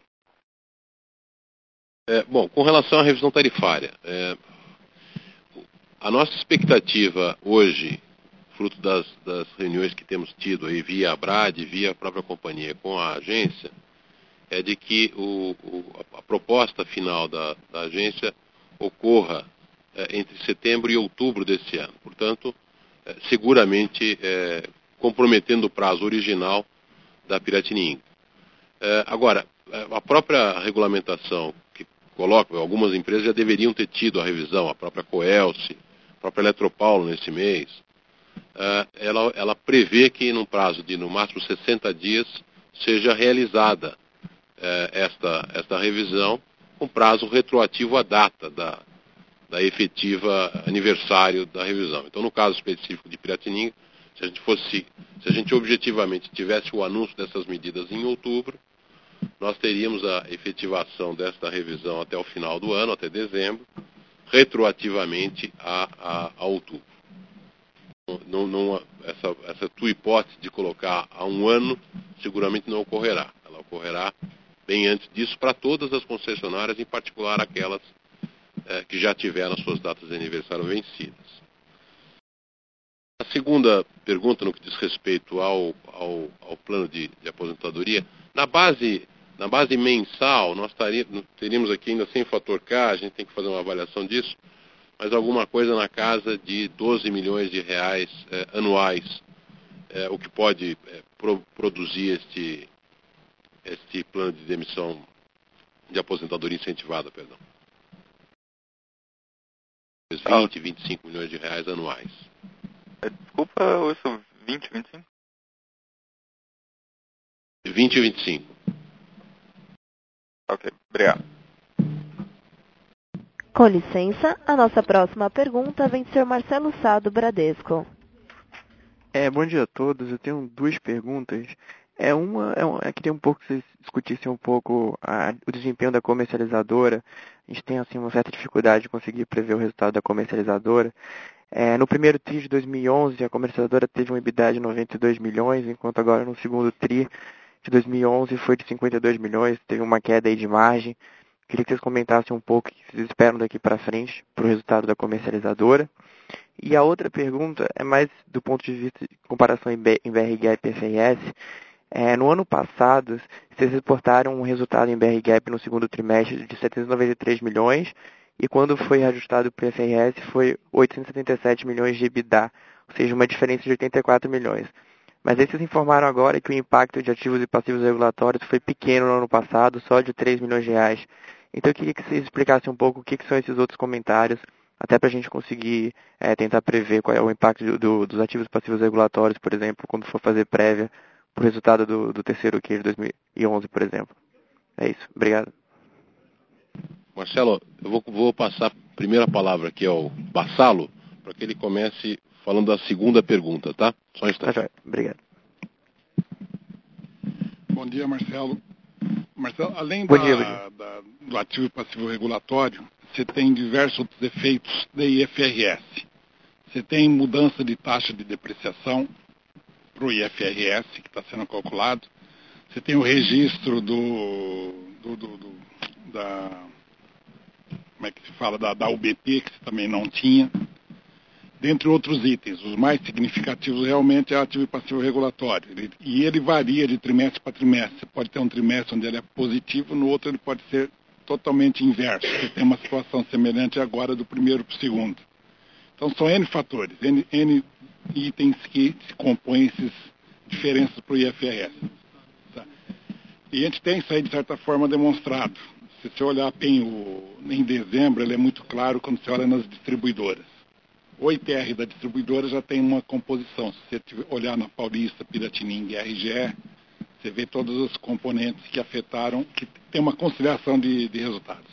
Bom, com relação à revisão tarifária, a nossa expectativa hoje, fruto das reuniões que temos tido aí via a Brad, via a própria companhia com a agência, é de que a proposta final da agência ocorra entre setembro e outubro desse ano. Portanto, seguramente comprometendo o prazo original da Piratininga. Agora, a própria regulamentação que coloca, algumas empresas já deveriam ter tido a revisão, a própria Coelce, a própria Eletropaulo nesse mês, ela prevê que num prazo de no máximo 60 dias seja realizada esta revisão com prazo retroativo à data da efetiva aniversário da revisão. Então, no caso específico de Piratininga, se a gente objetivamente tivesse o anúncio dessas medidas em outubro, nós teríamos a efetivação desta revisão até o final do ano, até dezembro, retroativamente a outubro. Essa tua hipótese de colocar a um ano seguramente não ocorrerá. Ela ocorrerá bem antes disso para todas as concessionárias, em particular aquelas que já tiveram suas datas de aniversário vencidas. A segunda pergunta, no que diz respeito ao plano de aposentadoria, na base mensal, nós teríamos aqui ainda sem fator K, a gente tem que fazer uma avaliação disso, mas alguma coisa na casa de 12 milhões de reais anuais, o que pode produzir este plano de demissão de aposentadoria incentivada, perdão. 20, 25 milhões de reais anuais. Desculpa, Wilson, 20, 25? 20 e 25. Ok, obrigado. Com licença, a nossa próxima pergunta vem do Sr. Marcelo Sá, do Bradesco. Bom dia a todos. Eu tenho duas perguntas. Eu queria que vocês discutissem um pouco o desempenho da comercializadora. A gente tem assim, uma certa dificuldade de conseguir prever o resultado da comercializadora. No primeiro TRI de 2011, a comercializadora teve um EBITDA de 92 milhões, enquanto agora no segundo TRI de 2011 foi de 52 milhões, teve uma queda aí de margem. Queria que vocês comentassem um pouco o que vocês esperam daqui para frente para o resultado da comercializadora. E a outra pergunta é mais do ponto de vista de comparação em BR-GAAP e FRS. No ano passado, vocês reportaram um resultado em BR-GAAP no segundo trimestre de 793 milhões e quando foi ajustado para o FRS foi 877 milhões de EBITDA, ou seja, uma diferença de 84 milhões. Mas aí vocês informaram agora que o impacto de ativos e passivos regulatórios foi pequeno no ano passado, só de 3 milhões de reais. Então eu queria que vocês explicassem um pouco o que são esses outros comentários, até para a gente conseguir tentar prever qual é o impacto dos ativos e passivos regulatórios, por exemplo, quando for fazer prévia para o resultado do terceiro QI de 2011, por exemplo. É isso. Obrigado. Marcelo, eu vou passar a primeira palavra aqui ao Bassalo, para que ele comece falando da segunda pergunta, tá? Só um instante. Tá, obrigado. Bom dia, Marcelo. Marcelo, além do ativo e passivo regulatório, você tem diversos outros efeitos da IFRS. Você tem mudança de taxa de depreciação para o IFRS, que está sendo calculado. Você tem o registro como é que se fala, da UBT, que você também não tinha. Dentre outros itens, os mais significativos realmente é o ativo e passivo regulatório. Ele varia de trimestre para trimestre. Você pode ter um trimestre onde ele é positivo, no outro ele pode ser totalmente inverso. Você tem uma situação semelhante agora do primeiro para o segundo. Então são N fatores, N itens que se compõem essas diferenças para o IFRS. Tá? E a gente tem isso aí de certa forma demonstrado. Se você olhar bem em dezembro, ele é muito claro quando você olha nas distribuidoras. O ITR da distribuidora já tem uma composição. Se você olhar na Paulista, Piratininga e RGE, você vê todos os componentes que afetaram, que tem uma conciliação de resultados.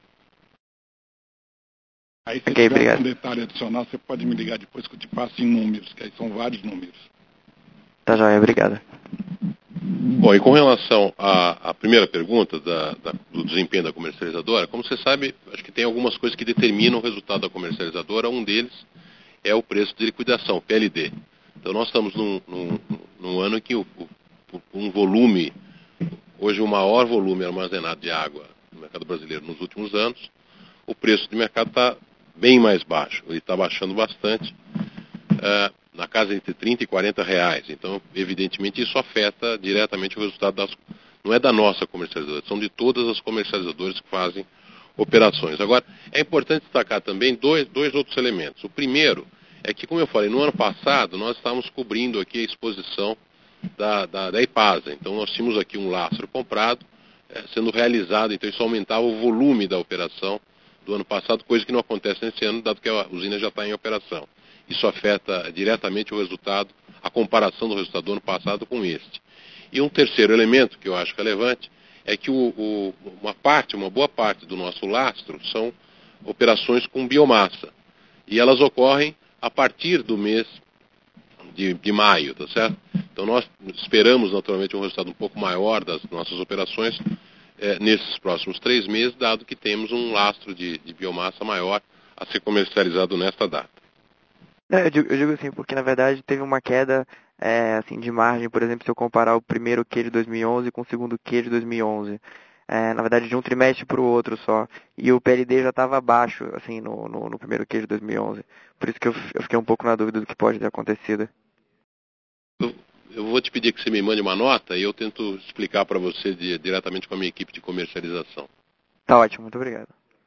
Aí se tiver obrigado. Um detalhe adicional, você pode me ligar depois que eu te passo em números, que aí são vários números. Tá joia, obrigado. Bom, e com relação à primeira pergunta do desempenho da comercializadora, como você sabe, acho que tem algumas coisas que determinam o resultado da comercializadora. Um deles é o preço de liquidação, o PLD. Então nós estamos num ano em que um volume, hoje o maior volume armazenado de água no mercado brasileiro nos últimos anos, o preço de mercado está bem mais baixo, ele está baixando bastante, na casa entre 30 e 40 reais. Então, evidentemente, isso afeta diretamente o resultado não é da nossa comercializadora, são de todas as comercializadoras que fazem operações. Agora, é importante destacar também dois outros elementos. O primeiro é que, como eu falei, no ano passado nós estávamos cobrindo aqui a exposição da IPASA. Então nós tínhamos aqui um lastro comprado sendo realizado, então isso aumentava o volume da operação do ano passado, coisa que não acontece nesse ano, dado que a usina já está em operação. Isso afeta diretamente o resultado, a comparação do resultado do ano passado com este. E um terceiro elemento que eu acho relevante é que uma boa parte do nosso lastro são operações com biomassa. E elas ocorrem a partir do mês de maio, tá certo? Então nós esperamos naturalmente um resultado um pouco maior das nossas operações nesses próximos 3 meses, dado que temos um lastro de biomassa maior a ser comercializado nesta data. Eu digo assim, porque na verdade teve uma queda assim, de margem, por exemplo, se eu comparar o primeiro Q de 2011 com o segundo Q de 2011. Na verdade, de um trimestre para o outro só. E o PLD já estava abaixo, assim, no primeiro Q de 2011. Por isso que eu fiquei um pouco na dúvida do que pode ter acontecido. Eu vou te pedir que você me mande uma nota e eu tento explicar para você diretamente com a minha equipe de comercialização. Tá ótimo, muito obrigado.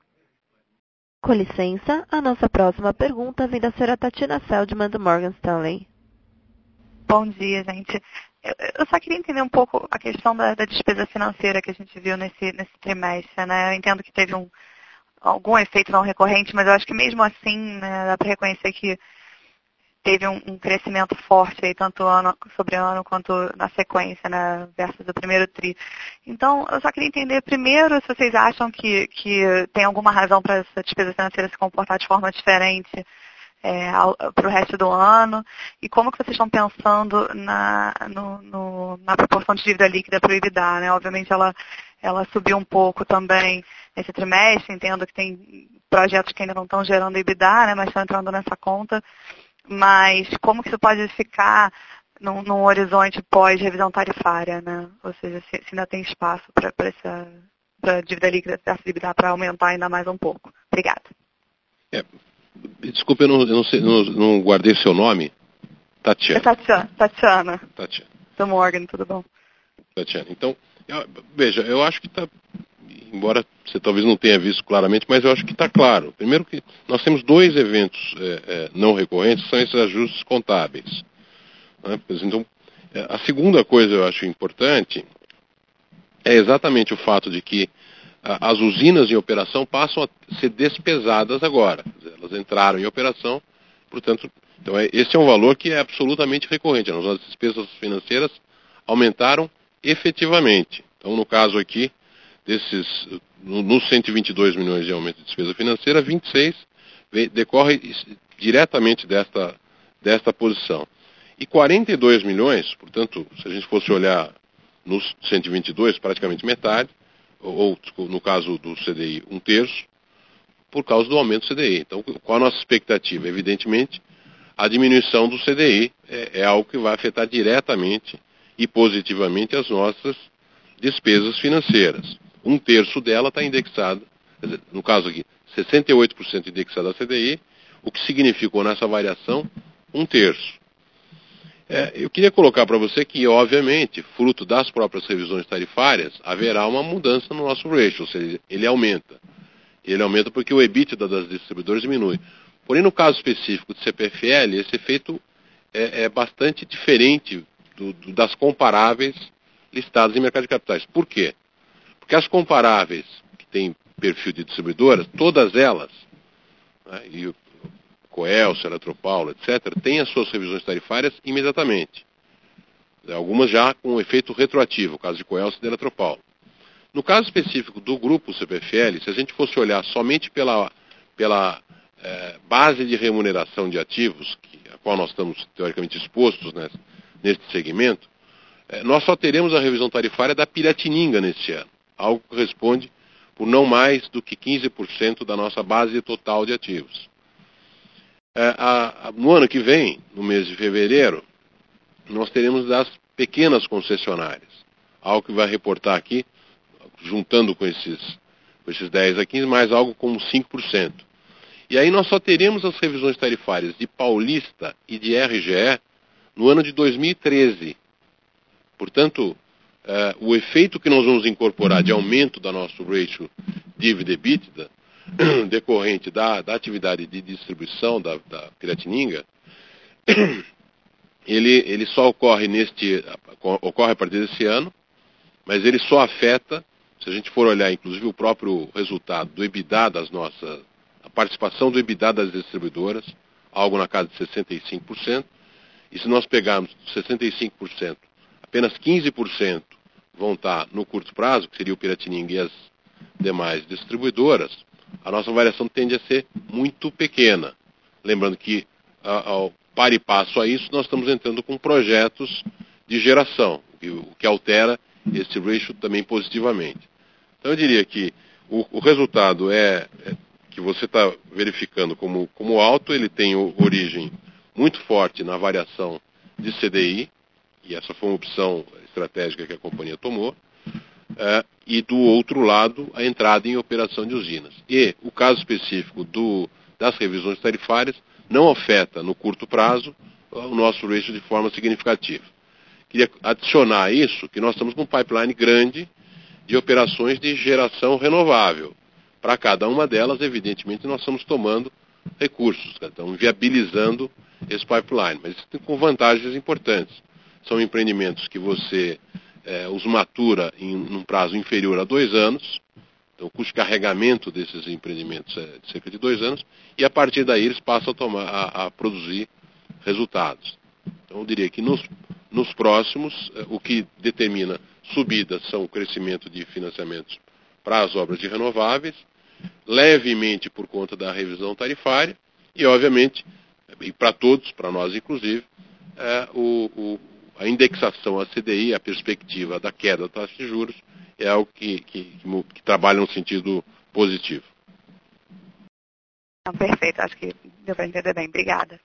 Com licença, a nossa próxima pergunta vem da senhora Tatiana Feldman, do Morgan Stanley. Bom dia, gente. Eu só queria entender um pouco a questão da despesa financeira que a gente viu nesse trimestre, né? Eu entendo que teve algum efeito não recorrente, mas eu acho que mesmo assim, né, dá para reconhecer que teve um crescimento forte aí, tanto ano sobre ano quanto na sequência, né, versus o primeiro tri. Então, eu só queria entender primeiro se vocês acham que tem alguma razão para essa despesa financeira se comportar de forma diferente para o resto do ano, e como que vocês estão pensando na proporção de dívida líquida para o EBITDA, né? Obviamente ela subiu um pouco também nesse trimestre, entendo que tem projetos que ainda não estão gerando EBITDA, né, mas estão entrando nessa conta, mas como que isso pode ficar num horizonte pós-revisão tarifária, né? Ou seja, se ainda tem espaço para a dívida líquida versus EBITDA para aumentar ainda mais um pouco. Obrigada. Desculpe, eu não guardei seu nome. Tatiana. Tatiana. Do Morgan, tudo bom? Tatiana. Então, veja, eu acho que está, embora você talvez não tenha visto claramente, mas eu acho que está claro. Primeiro que nós temos 2 eventos não recorrentes, são esses ajustes contábeis. Né? Então, a segunda coisa eu acho importante é exatamente o fato de que as usinas em operação passam a ser despesadas agora. Elas entraram em operação, portanto, então esse é um valor que é absolutamente recorrente. As nossas despesas financeiras aumentaram efetivamente. Então, no caso aqui, nos 122 milhões de aumento de despesa financeira, 26 decorre diretamente desta posição. E 42 milhões, portanto, se a gente fosse olhar nos 122, praticamente metade, ou no caso do CDI, 1/3, por causa do aumento do CDI. Então, qual a nossa expectativa? Evidentemente, a diminuição do CDI é algo que vai afetar diretamente e positivamente as nossas despesas financeiras. 1/3 dela está indexada, no caso aqui, 68% indexada a CDI, o que significou nessa variação 1/3. Eu queria colocar para você que, obviamente, fruto das próprias revisões tarifárias, haverá uma mudança no nosso ratio, ou seja, ele aumenta. Ele aumenta porque o EBITDA das distribuidoras diminui. Porém, no caso específico do CPFL, esse efeito é bastante diferente das comparáveis listadas em mercado de capitais. Por quê? Porque as comparáveis que têm perfil de distribuidoras, todas elas, né, e o Coelce, Eletropaulo, etc., têm as suas revisões tarifárias imediatamente. Algumas já com efeito retroativo, o caso de Coelce e de Eletropaulo. No caso específico do grupo CPFL, se a gente fosse olhar somente pela base de remuneração de ativos, a qual nós estamos teoricamente expostos neste segmento, nós só teremos a revisão tarifária da Piratininga neste ano, algo que corresponde por não mais do que 15% da nossa base total de ativos. No ano que vem, no mês de fevereiro, nós teremos das pequenas concessionárias, algo que vai reportar aqui, juntando com esses 10 a 15, mais algo como 5%. E aí nós só teremos as revisões tarifárias de Paulista e de RGE no ano de 2013. Portanto, o efeito que nós vamos incorporar de aumento da nosso ratio dívida-EBITDA decorrente da atividade de distribuição da Piratininga, ele só ocorre a partir desse ano, mas ele só afeta, se a gente for olhar inclusive o próprio resultado do EBITDA a participação do EBITDA das distribuidoras, algo na casa de 65%, e se nós pegarmos 65%, apenas 15% vão estar no curto prazo, que seria o Piratininga e as demais distribuidoras, a nossa variação tende a ser muito pequena. Lembrando que, ao par e passo a isso, nós estamos entrando com projetos de geração, o que altera esse ratio também positivamente. Então eu diria que o resultado que você está verificando como alto, ele tem origem muito forte na variação de CDI, e essa foi uma opção estratégica que a companhia tomou, e do outro lado, a entrada em operação de usinas. E o caso específico das revisões tarifárias não afeta no curto prazo o nosso ratio de forma significativa. Queria adicionar a isso que nós estamos num pipeline grande de operações de geração renovável. Para cada uma delas, evidentemente, nós estamos tomando recursos, estamos viabilizando esse pipeline, mas isso tem com vantagens importantes. São empreendimentos que você os matura em um prazo inferior a 2 anos, então o custo de carregamento desses empreendimentos é de cerca de 2 anos, e a partir daí eles passam a produzir resultados. Então eu diria que nos próximos, o que determina subidas são o crescimento de financiamentos para as obras de renováveis, levemente por conta da revisão tarifária, e obviamente, e para todos, para nós inclusive, a indexação à CDI, a perspectiva da queda da taxa de juros, é algo que trabalha no sentido positivo. Perfeito, acho que deu para entender bem. Obrigada.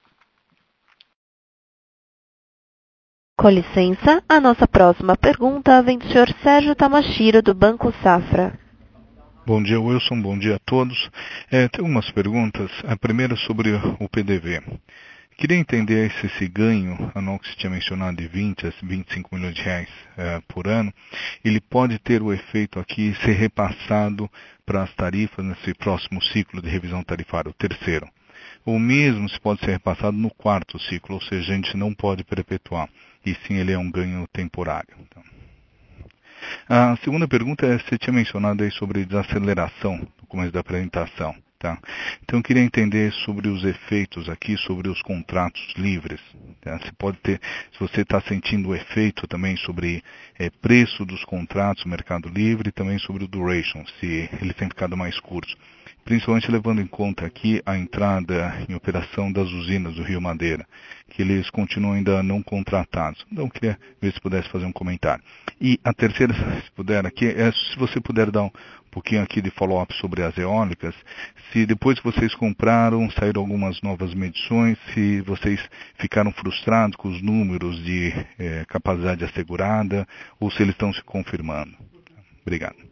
Com licença, a nossa próxima pergunta vem do Sr. Sérgio Tamashiro, do Banco Safra. Bom dia, Wilson. Bom dia a todos. Tem algumas perguntas. A primeira sobre o PDV. Queria entender se esse ganho anual que você tinha mencionado de 20 a 25 milhões de reais por ano, ele pode ter o efeito aqui ser repassado para as tarifas nesse próximo ciclo de revisão tarifária, o terceiro. Ou mesmo se pode ser repassado no quarto ciclo, ou seja, a gente não pode perpetuar, e sim ele é um ganho temporário. Então. A segunda pergunta é, você tinha mencionado aí sobre desaceleração no começo da apresentação. Tá? Então eu queria entender sobre os efeitos aqui, sobre os contratos livres. Tá? Se você está sentindo o efeito também sobre preço dos contratos, mercado livre, e também sobre o duration, se ele tem ficado mais curto. Principalmente levando em conta aqui a entrada em operação das usinas do Rio Madeira, que eles continuam ainda não contratados. Então eu queria ver se pudesse fazer um comentário. E a terceira, se puder aqui, se você puder dar um pouquinho aqui de follow-up sobre as eólicas, se depois que vocês compraram, saíram algumas novas medições, se vocês ficaram frustrados com os números de capacidade assegurada, ou se eles estão se confirmando. Obrigado.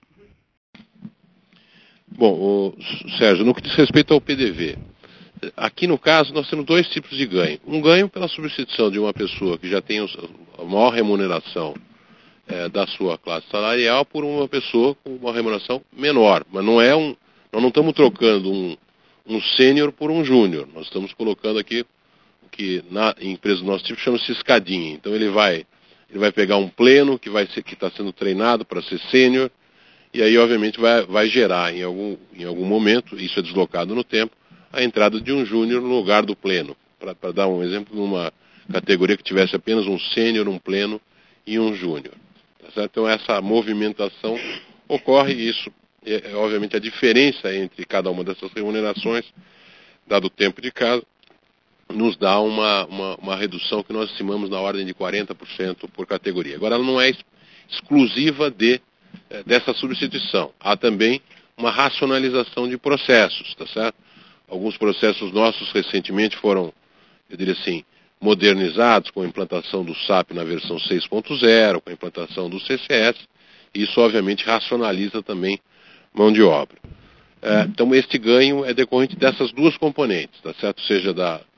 Bom, Sérgio, no que diz respeito ao PDV, aqui no caso nós temos 2 tipos de ganho. Um ganho pela substituição de uma pessoa que já tem a maior remuneração da sua classe salarial por uma pessoa com uma remuneração menor. Mas nós não estamos trocando um sênior por um júnior. Nós estamos colocando aqui o que na empresa do nosso tipo chama-se escadinha. Então ele vai pegar um pleno que está sendo treinado para ser sênior, e aí obviamente vai gerar em algum momento, isso é deslocado no tempo, a entrada de um júnior no lugar do pleno. Para dar um exemplo, numa categoria que tivesse apenas um sênior, um pleno e um júnior. Então essa movimentação ocorre, e isso é obviamente a diferença entre cada uma dessas remunerações, dado o tempo de casa, nos dá uma redução que nós estimamos na ordem de 40% por categoria. Agora ela não é exclusiva dessa substituição. Há também uma racionalização de processos, tá certo? Alguns processos nossos recentemente foram, eu diria assim, modernizados com a implantação do SAP na versão 6.0, com a implantação do CCS, e isso obviamente racionaliza também mão de obra. Então este ganho é decorrente dessas 2 componentes, tá certo? Seja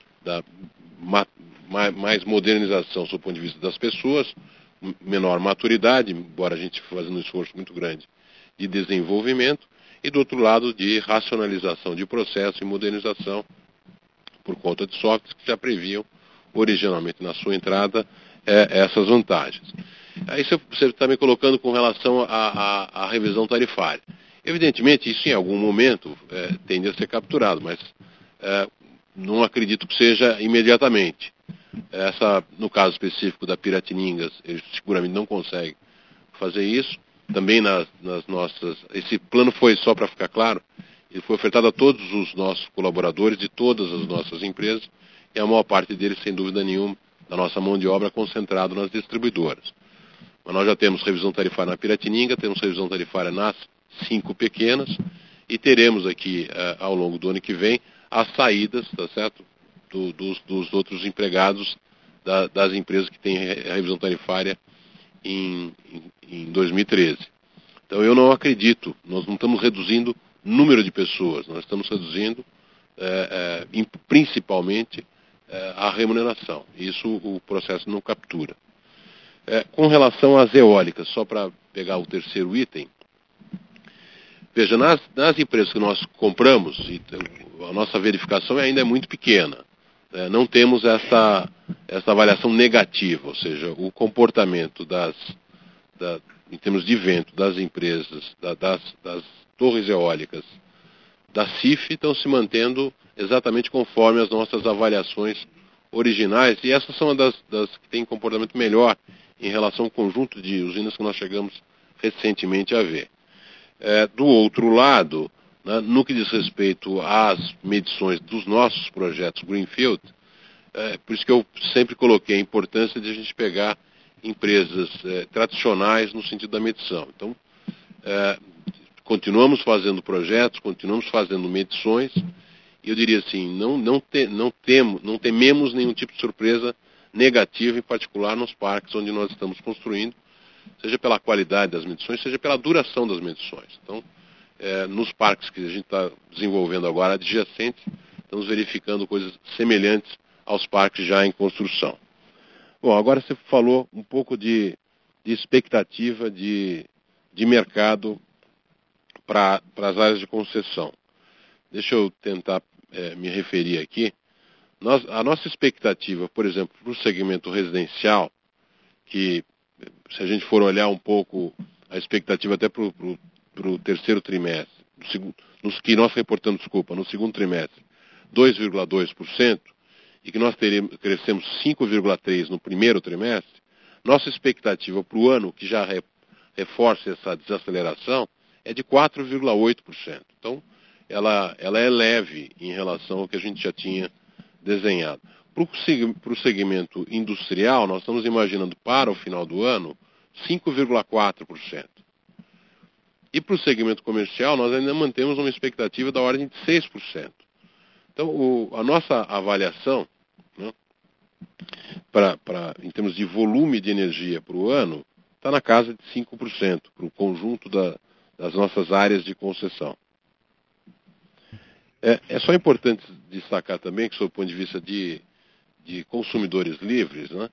mais modernização do ponto de vista das pessoas, menor maturidade, embora a gente fazendo um esforço muito grande de desenvolvimento, e do outro lado de racionalização de processo e modernização por conta de softwares que já previam originalmente na sua entrada essas vantagens. Aí você está me colocando com relação à revisão tarifária. Evidentemente, isso em algum momento tende a ser capturado, mas não acredito que seja imediatamente. No caso específico da Piratiningas, eles seguramente não conseguem fazer isso. Também nas nossas... Esse plano foi, só para ficar claro, ele foi ofertado a todos os nossos colaboradores de todas as nossas empresas, e a maior parte deles, sem dúvida nenhuma, da nossa mão de obra concentrado nas distribuidoras. Mas nós já temos revisão tarifária na Piratininga, temos revisão tarifária nas 5 pequenas, e teremos aqui, ao longo do ano que vem, as saídas, tá certo, dos outros empregados das empresas que têm revisão tarifária em 2013. Então eu não acredito, nós não estamos reduzindo número de pessoas, nós estamos reduzindo principalmente a remuneração. Isso o processo não captura. Com relação às eólicas, só para pegar o terceiro item, veja, nas empresas que nós compramos, a nossa verificação ainda é muito pequena. Não temos essa avaliação negativa, ou seja, o comportamento em termos de vento das empresas, das torres eólicas da CIF estão se mantendo exatamente conforme as nossas avaliações originais, e essas são das que têm comportamento melhor em relação ao conjunto de usinas que nós chegamos recentemente a ver. Do outro lado, no que diz respeito às medições dos nossos projetos Greenfield, por isso que eu sempre coloquei a importância de a gente pegar empresas tradicionais no sentido da medição. Então, continuamos fazendo projetos, continuamos fazendo medições, e eu diria assim, não tememos nenhum tipo de surpresa negativa, em particular nos parques onde nós estamos construindo, seja pela qualidade das medições, seja pela duração das medições. Então, nos parques que a gente está desenvolvendo agora, adjacentes, estamos verificando coisas semelhantes aos parques já em construção. Bom, agora você falou um pouco de expectativa de mercado para as áreas de concessão. Deixa eu tentar me referir aqui. A nossa expectativa, por exemplo, para o segmento residencial, que se a gente for olhar um pouco a expectativa até para o terceiro trimestre, que nós reportamos, no segundo trimestre, 2,2%, e que nós crescemos 5,3% no primeiro trimestre, nossa expectativa para o ano, que já reforça essa desaceleração, é de 4,8%. Então, ela é leve em relação ao que a gente já tinha desenhado. Para o segmento industrial, nós estamos imaginando para o final do ano 5,4%. E para o segmento comercial, nós ainda mantemos uma expectativa da ordem de 6%. Então, a nossa avaliação, né, em termos de volume de energia para o ano, está na casa de 5%, para o conjunto das nossas áreas de concessão. É só importante destacar também que, sob o ponto de vista de consumidores livres, né,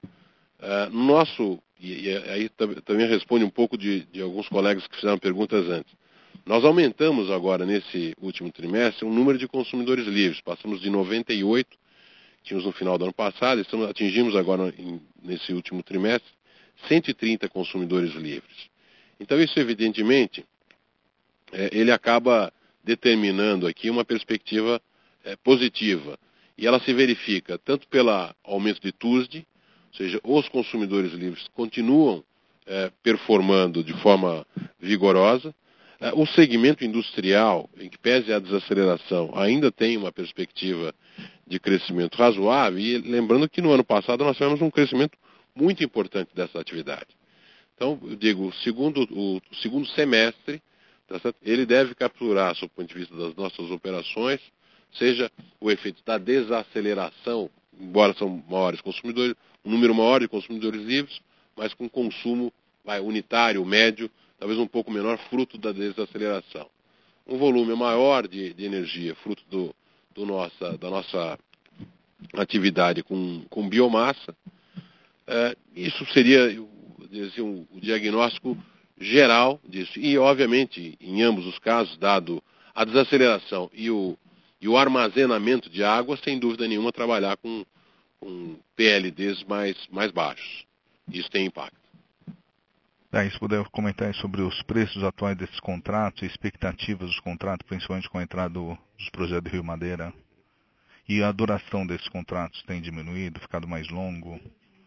e aí também responde um pouco de alguns colegas que fizeram perguntas antes. Nós aumentamos agora, nesse último trimestre, o número de consumidores livres. Passamos de 98, tínhamos no final do ano passado, atingimos agora, nesse último trimestre, 130 consumidores livres. Então, isso, evidentemente, ele acaba determinando aqui uma perspectiva positiva. E ela se verifica tanto pelo aumento de TUSD, ou seja, os consumidores livres continuam performando de forma vigorosa. O segmento industrial, em que pese a desaceleração, ainda tem uma perspectiva de crescimento razoável, e lembrando que no ano passado nós tivemos um crescimento muito importante dessa atividade. Então, eu digo, o segundo semestre, tá certo? Ele deve capturar, sob o ponto de vista das nossas operações, seja o efeito da desaceleração, embora são maiores consumidores, um número maior de consumidores livres, mas com consumo unitário, médio, talvez um pouco menor, fruto da desaceleração. Um volume maior de energia, fruto da nossa atividade com biomassa. Isso seria, o diagnóstico geral disso. E, obviamente, em ambos os casos, dado a desaceleração e o armazenamento de água, sem dúvida nenhuma, trabalhar com PLDs mais baixos. Isso tem impacto. Se puder comentar sobre os preços atuais desses contratos e expectativas dos contratos, principalmente com a entrada dos projetos de Rio Madeira. E a duração desses contratos tem diminuído, ficado mais longo?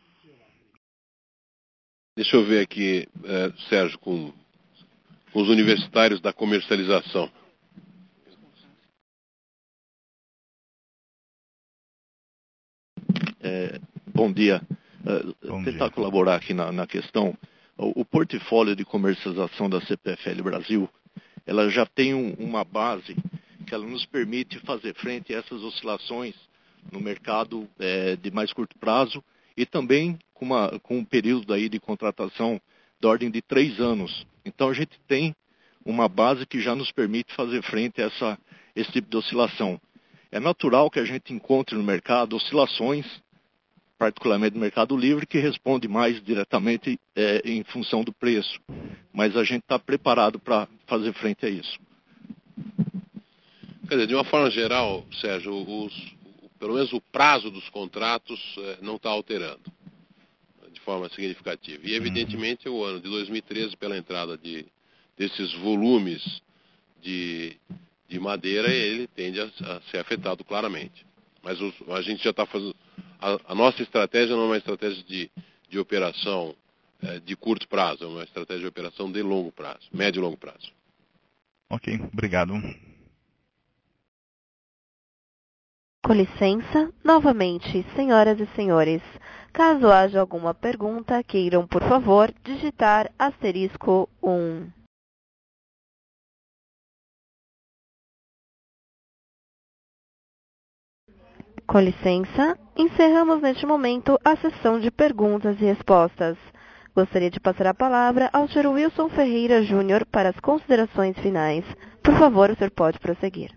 Deixa eu ver aqui, Sérgio, com os universitários da comercialização. Bom dia. Bom Tentar dia. colaborar aqui na questão. O portfólio de comercialização da CPFL Brasil, ela já tem uma base que ela nos permite fazer frente a essas oscilações no mercado de mais curto prazo e também com um período aí de contratação da ordem de 3 anos. Então a gente tem uma base que já nos permite fazer frente a esse tipo de oscilação. É natural que a gente encontre no mercado oscilações, particularmente no mercado livre, que responde mais diretamente em função do preço. Mas a gente está preparado para fazer frente a isso. Quer dizer, de uma forma geral, Sérgio, pelo menos o prazo dos contratos não está alterando de forma significativa. E, evidentemente, o ano de 2013, pela entrada desses volumes de madeira, ele tende a ser afetado claramente. Mas a gente já está fazendo... A nossa estratégia não é uma estratégia de operação de curto prazo, é uma estratégia de operação de longo prazo, médio e longo prazo. Ok, obrigado. Com licença, novamente, senhoras e senhores, caso haja alguma pergunta, queiram, por favor, digitar *1. Com licença, encerramos neste momento a sessão de perguntas e respostas. Gostaria de passar a palavra ao Sr. Wilson Ferreira Júnior para as considerações finais. Por favor, o senhor pode prosseguir.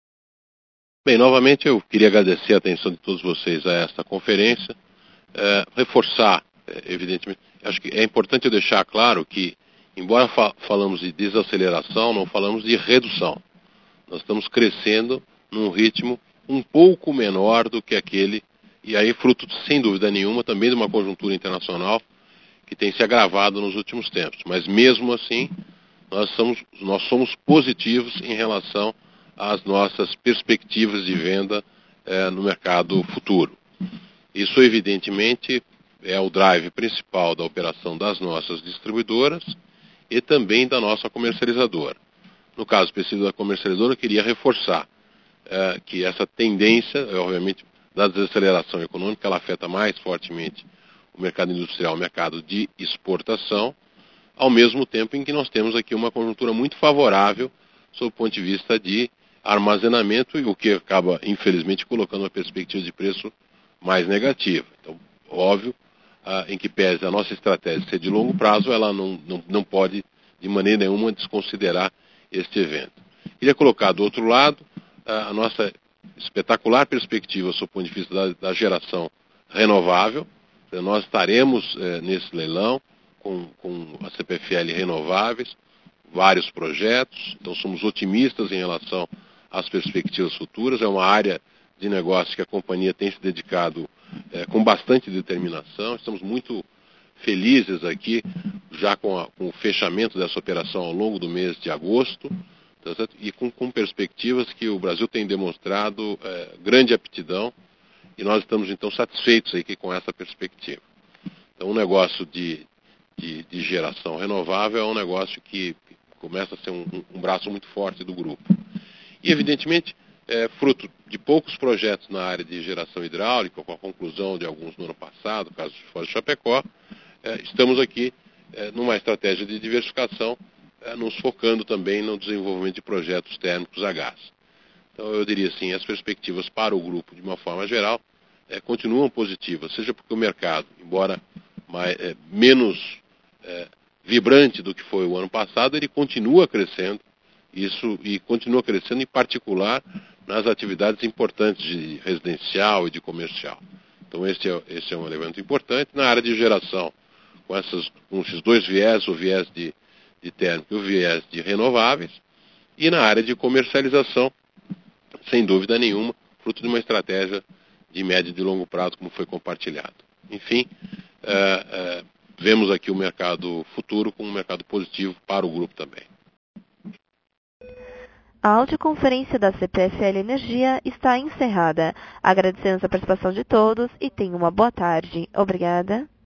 Bem, novamente eu queria agradecer a atenção de todos vocês a esta conferência, reforçar, evidentemente, acho que é importante eu deixar claro que, embora falamos de desaceleração, não falamos de redução. Nós estamos crescendo num ritmo um pouco menor do que aquele, e aí fruto, sem dúvida nenhuma, também de uma conjuntura internacional que tem se agravado nos últimos tempos. Mas mesmo assim, nós somos positivos em relação às nossas perspectivas de venda no mercado futuro. Isso, evidentemente, é o drive principal da operação das nossas distribuidoras e também da nossa comercializadora. No caso específico da comercializadora, eu queria reforçar que essa tendência, obviamente, da desaceleração econômica, ela afeta mais fortemente o mercado industrial, o mercado de exportação, ao mesmo tempo em que nós temos aqui uma conjuntura muito favorável sob o ponto de vista de armazenamento, e o que acaba, infelizmente, colocando uma perspectiva de preço mais negativa. Então, óbvio, em que pese a nossa estratégia ser de longo prazo, ela não pode, de maneira nenhuma, desconsiderar este evento. Queria colocar do outro lado a nossa espetacular perspectiva sob o ponto de vista da geração renovável. Nós estaremos nesse leilão com a CPFL Renováveis, vários projetos, então somos otimistas em relação às perspectivas futuras. É uma área de negócio que a companhia tem se dedicado com bastante determinação. Estamos muito felizes aqui, já com o fechamento dessa operação ao longo do mês de agosto, e com perspectivas que o Brasil tem demonstrado grande aptidão, e nós estamos então satisfeitos aqui com essa perspectiva. Então, um negócio de geração renovável é um negócio que começa a ser um braço muito forte do grupo. E, evidentemente, fruto de poucos projetos na área de geração hidráulica, com a conclusão de alguns no ano passado, o caso de Foz do Chapecó, estamos aqui numa estratégia de diversificação, nos focando também no desenvolvimento de projetos térmicos a gás. Então, eu diria assim, as perspectivas para o grupo, de uma forma geral, continuam positivas, seja porque o mercado, embora menos vibrante do que foi o ano passado, ele continua crescendo, e continua crescendo em particular nas atividades importantes de residencial e de comercial. Então, esse é um elemento importante. Na área de geração, com esses dois viés, o viés de de térmica e o viés de renováveis, e na área de comercialização, sem dúvida nenhuma, fruto de uma estratégia de médio e de longo prazo, como foi compartilhado. Enfim, vemos aqui o mercado futuro como um mercado positivo para o grupo também. A audioconferência da CPFL Energia está encerrada. Agradecemos a participação de todos e tenham uma boa tarde. Obrigada.